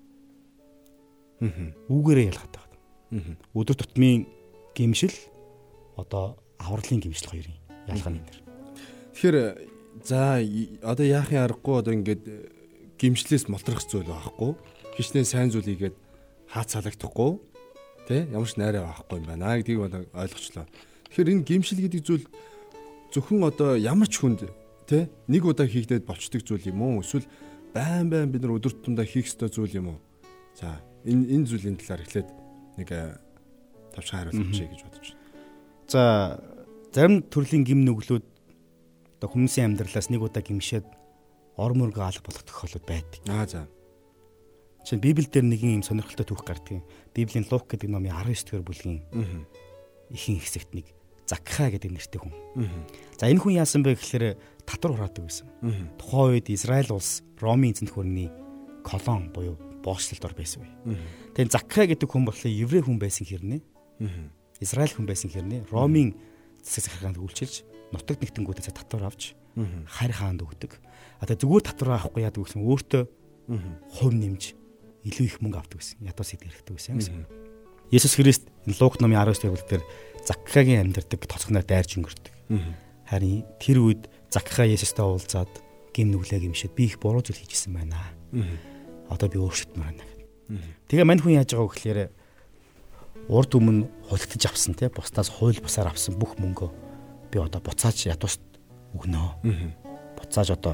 [SPEAKER 3] Үүгээрээ ялгаатай байна. Өдөр тутмын гимшил одоо авралын гимшил хоёрын ялгаа нь энэ.
[SPEAKER 2] Тэгэхээр за одоо яахын аргагүй одоо ингээд гимшлээс молтрох зүйл байхгүй. Хичнээн сайн зүйл хийгээд хаац салагдахгүй тий ямар ч найраа байхгүй юм байна гэдгийг бол ойлгочлоо. Тэгэхээр энэ гимшил гэдэг зүйл зөвхөн одоо ямар ч хүнд тэ нэг удаа хийгдээд болчдөг зүйл юм уу? Эсвэл байн байн бид нар өдөр тутамдаа хийх ёстой зүйл юм уу? За энэ энэ зүйлийн талаар эхлээд нэг тавчхан хариулт өгчэй гэж бодож байна.
[SPEAKER 3] За зарим төрлийн гим нүглүүд одоо хүмүүсийн амьдралаас нэг удаа гимшээд ор мөргөө алга болох тохиолдол байдаг.
[SPEAKER 2] Аа за.
[SPEAKER 3] Жишээ нь Библиэл дээр нэгэн юм сонирхолтой түүх гардаг. Библийн Лук гэдэг номын арван девять дугаар бүлгийн ихэнх хэсэгт нэг Закхай гэдэг нэртэй хүн. За энэ хүн яасан бэ гэхээр татвар хураадаг байсан. Тухайн үед Израиль улс Ромын эзэнт гүрний колон буюу боочлолд ор байсан үе. Тэгээд Закхай гэдэг хүн болохоор еврей хүн байсан хэрнээ. Израиль хүн байсан хэрнээ Ромын засаг захиргаанд үйлчилж нутаг нэгтэнгүүдээс татвар авч харь хаанд өгдөг. А тэгээ зүгээр татвар авахгүй яадаг гэсэн өөртөө хувь нэмж илүү их мөнгө авдаг гэсэн. Ядуус их хэрэгтэй байсан гэсэн. Есүс Христ энэ Лук номын арван девять дээр Закхайгийн амьдардаг тоцгоноор дайрж өнгөрдөг. Харин тэр үед Закхай Есүстэй уулзаад гин нүглээ гимшээд би их буруу зүйл хийжсэн байна. Одоо би өөрчлөлтмөр байна гэдэг. Тэгээ мань хүн яаж байгаа вэ гэхээр урд өмнө хулигдаж авсан те бусдаас хууль бусаар авсан бүх мөнгөө би одоо буцааж ядуust өгнө. Буцааж одоо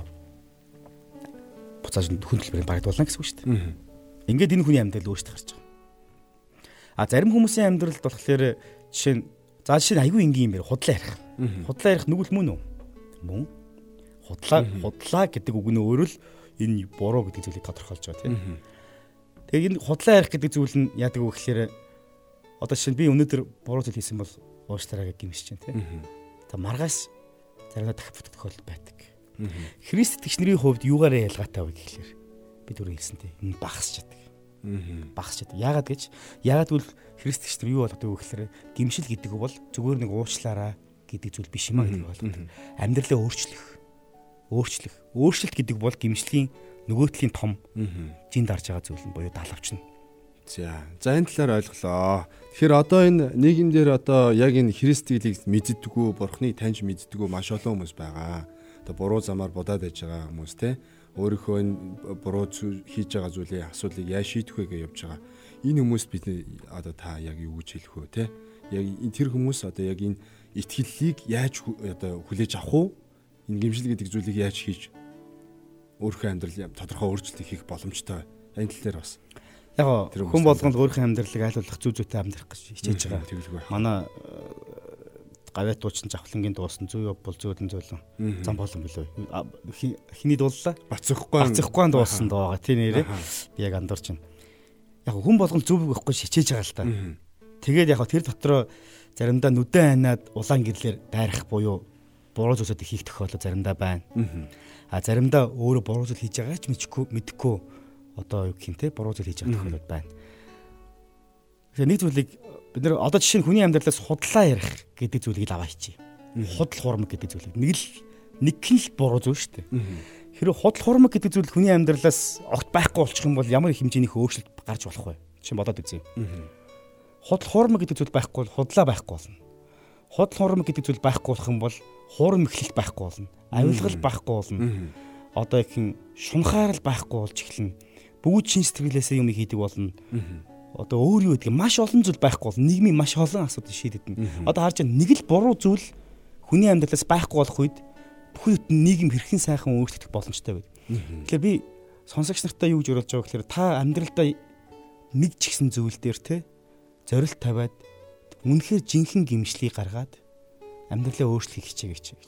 [SPEAKER 3] буцааж хүн төлбөрийг багтуулна гэсэн үг шүү дээ. Ингээд энэ хүний амьдрал өөрчлөлт гарч байгаа. А зарим хүмүүсийн амьдралд болохоор жишээ нь за жишээ нь айгүй энгийн юм байна. Худлаа ярих. Худлаа ярих нүгэл мөн үү? Мөн. Худлаа худлаа гэдэг үг нь өөрөө л энэ буруу гэдэг зүйлийг тодорхойлж байгаа тийм. Тэгээ энэ худлаа ярих гэдэг зүйл нь яадаг вэ гэхээр одоо жишээ нь би өнөөдөр буруу зүйл хийсэн бол уушлаараа гэмшиж чинь тийм. За маргааш заримдаа дахиж тохиолдол байдаг. Христ итгэгч нарын хувьд юугаараа ялгаатай вэ гэхээр бид түрүү хэлсэнтэй энэ багасч чаддаг. Багасч чаддаг. Яагаад гэж яагаад гэвэл Христ итгэгч нар юу болгодог вэ гэхээр гэмшил гэдэг бол зүгээр нэг уучлаараа гэдэг зүйл биш юм аа гэдэг болгодог. Амьдралаа өөрчлөх. Өөрчлөх. Өөрчлөлт гэдэг бол гэмшлийн нөгөөтлийн том жин дарж байгаа зүйл нь буюу далавч нь.
[SPEAKER 2] За, за энэ талаар ойлголоо. Тэгэхээр одоо энэ нийгэм дээр одоо яг энэ Христийг мэддэггүй, Бурхныг таньж мэддэггүй маш олон хүмүүс байгаа. Одоо буруу замаар будаад байж байгаа хүмүүс те өөрийнхөө энэ буруу хийж байгаа зүйлийн асуудлыг яаж шийдэх вэ гэж явж байгаа. Энэ хүмүүст бид одоо та яг юу гэж хэлэх вэ те? Яг тэр хүмүүс одоо яг энэ итгэллийг яаж одоо хүлээж авах уу? Энэ гэмшил гэдэг зүйлийг яаж хийж өөрийнхөө амьдрал тодорхой өөрчлөлт хийх боломжтой. Энэ тал дээр бас
[SPEAKER 3] яг хүн болгонд өөрийнхөө амьдралыг айлуулах зүй зүйтэй амьдрах гэж хичээж байгаа. Манай гавьяат дуучин завхлангийн дуусан зүй бол зөөлөн зөөлөн зам болон билүү. Хиний дууллаа?
[SPEAKER 2] Бацчихгүй.
[SPEAKER 3] Бацчихгүй дуусан дуу байгаа. Тийм нэрээ. Би яг андуурч байна. Яг хүн болгонд зөв өгөхгүй хичээж байгаа л та. Тэгээд яг тэр дотроо заримдаа нүдэн ханаад улаан гэрлэр дайрах буюу буруу зүйлсүүд хийх тохиолдол заримдаа байна. А заримдаа өөрөө буруу зүйл хийж байгаа ч мэдхгүй мэдэхгүй одоо юу гэх юм те буруу зүйл хийж байгаа тохиолдол байна. Тэгэхээр нэг зүйлийг бид нэр одоо жишээ нь хүний амьдралаас худлаа ярих гэдэг зүйлийг л аваа хийчих. Худал хуурмаг гэдэг зүйлийг нэг л нэг л буруу зүйл шүү дээ. Хэрэв худал хуурмаг гэдэг зүйл хүний амьдралаас огт байхгүй болчих юм бол ямар их хэмжээнийх өөрчлөлт гарч болох вэ? Жишээ нь бодоод үзье. Худал хуурмаг гэдэг зүйл байхгүй бол худлаа байхгүй болно. Худал хуурмаг гэдэг зүйл байхгүй болох юм бол хуурм эхлэлт байхгүй болно. Авилгал байхгүй болно. Одоо их хэн шунхаар л байхгүй болж эхэлнэ. Бүгд шин сэтгэлээсээ юм хийдэг болно. Одоо өөр юу гэдэг маш олон зүйл байхгүй болно. Нийгмийн маш олон асуудал шийдэгдэнэ. Одоо харж байгаа нэг л буруу зүйл хүний амьдралаас байхгүй болох үед бүхий бүтэн нийгэм хэрхэн сайхан өөрчлөгдөх боломжтой байд. Тэгэхээр би сонсогч нартай юу гэж уриалж байгаа гэхээр та амьдралдаа нэг ч ихсэн зүйл дээр те зорилт тавиад үнэхээр жинхэнэ гимшлийг гаргаад амьдралаа өөрчлөхийг хичээгээч гэж.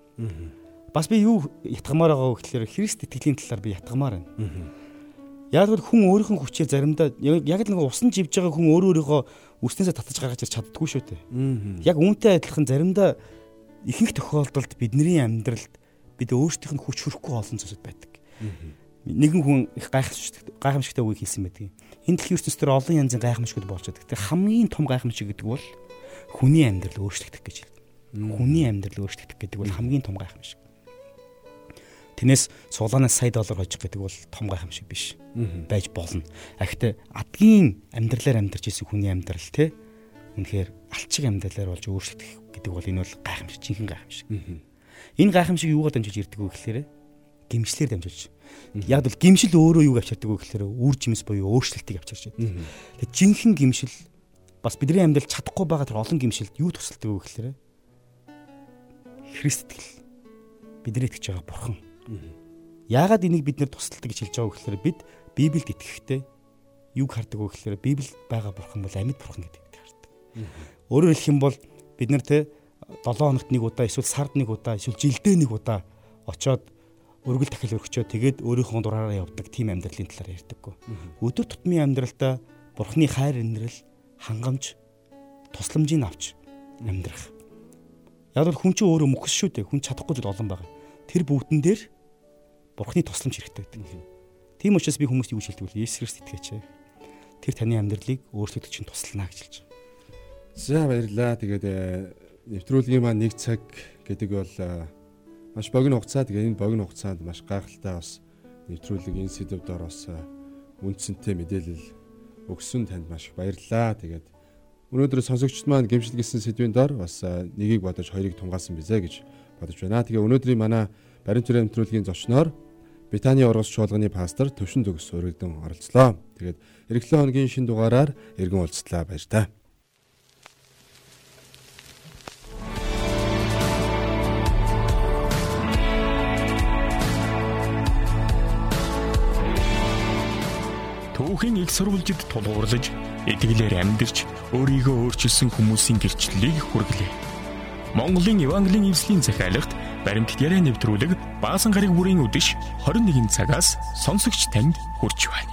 [SPEAKER 3] Бас би юу ятгамаар байгаа вэ гэхээр Христ итгэлийн талаар би ятгамаар байна. Яг л хүн өөрийнхөө хүчээр заримдаа яг л нэг усан живж байгаа хүн өөрөө өөрийнхөө үснээсээ татаж гаргаж ирч чаддаггүй шүү дээ. Яг үүнтэй адилхан заримдаа ихэнх тохиолдолд бидний амьдралд бид өөрсдийнх нь хүч хөрөхгүй олон зүйлсүүд байдаг. Нэгэн хүн их гайхамшигтай гайхамшигтай үг хэлсэн байдаг. Энэ дэлхийн ертөнцийн олон янзын гайхамшигуд болж байгаа. Тэгэхээр хамгийн том гайхамшиг гэдэг бол хүний амьдрал өөрчлөгдөх гэж хэлдэг. Хүний амьдрал өөрчлөгдөх гэдэг бол хамгийн том гайхамшиг. Тэрнээс цуглаанаас сая доллар хожих гэдэг бол том гайхамшиг биш. Байж болно. Гэхдээ адгийн амьдралаар амьдарч исэн хүний амьдрал те үнэхээр алчиг амьдралаар болж өөрчлөгдөх гэдэг бол энэ бол гайхамшиг, жинхэнэ гайхамшиг. Энэ гайхамшиг юугаар дамжиж ирдэг вэ гэхээр гимшлэр дамжуулж. Яг л гимшил өөрөө юуг авчирдаг вэ гэхээр үр жимс буюу өөрчлөлтийг авчирч байдаг. Тэгээ жинхэнэ гимшил бас бидний амьдрал чадахгүй байгаа тэр олон гимшилд юу тусалдаг вэ гэхээр Христ итгэл. Бидний итгэж байгаа бурхан. Яагаад энийг бид нэр тусалдаг гэж хэлж байгаа вэ гэхээр бид Библиэд итгэхдээ юг хардаг вэ гэхээр Библиэд байгаа бурхан бол амьд бурхан гэдэгт хардаг. Өөрөөр хэлэх юм бол бид нар те долоон хоногт нэг удаа эсвэл сард нэг удаа эсвэл жилдээ нэг удаа очоод өргөл дахил өргөчөө тэгээд өөрийнхөө дураараа явдаг тийм амьдралын талаар ярьдаггүй. Өдөр тутмын амьдралдаа бурхны хайр инрэл, хангамж, тусламжийг авч амьдрах. Яг л хүн чинь өөрөө мөхс шүү дээ. Хүн чадахгүй зүйл олон байгаа. Тэр бүгдэн дээр бурхны тусламж хэрэгтэй гэдэг. Тийм учраас би хүмүүст юу гэж хэлдэг вэ? Есүс Христ итгэж. Тэр таны амьдралыг өөрчлөлтөд чинь тусална гэж хэлж байна.
[SPEAKER 2] За баярлалаа. Тэгээд нэвтрүүлгийн маань нэг цаг гэдэг бол маш богино хугацаа. Тэгээд энэ богино хугацаанд маш гайхалтай бас нэвтрүүлэг энэ сэдвээр бас үндсэнтэй мэдээлэл өгсөн танд маш их баярлалаа. Тэгээд өнөөдөр сонсогчд маань гэмшилгэсэн сэдвийн дор бас нэгийг бодож хоёрыг тунгаасан бизээ гэж бодож байна. Тэгээ өнөөдрийн манай баримт хүрээ нэвтрүүлгийн зочноор Битаний ургас чуулганы пастор Төвшин Төгс өргөдөн оролцлоо. Тэгээд эх хоногийн шинэ дугаараар иргэн уулзлаа баяр та.
[SPEAKER 7] Түүхийн их сурвалжид тулгуурлаж, итгэлээр амьдарч, өөрийгөө өөрчилсөн хүмүүсийн гэрчлэлийг хүргэлээ. Монголын Евангелийн эвслийн захиалгад баримтат яриа нэвтрүүлэг Баасан гариг бүрийн үдэш хорин нэгэн цагаас сонсогч танд хүрч байна.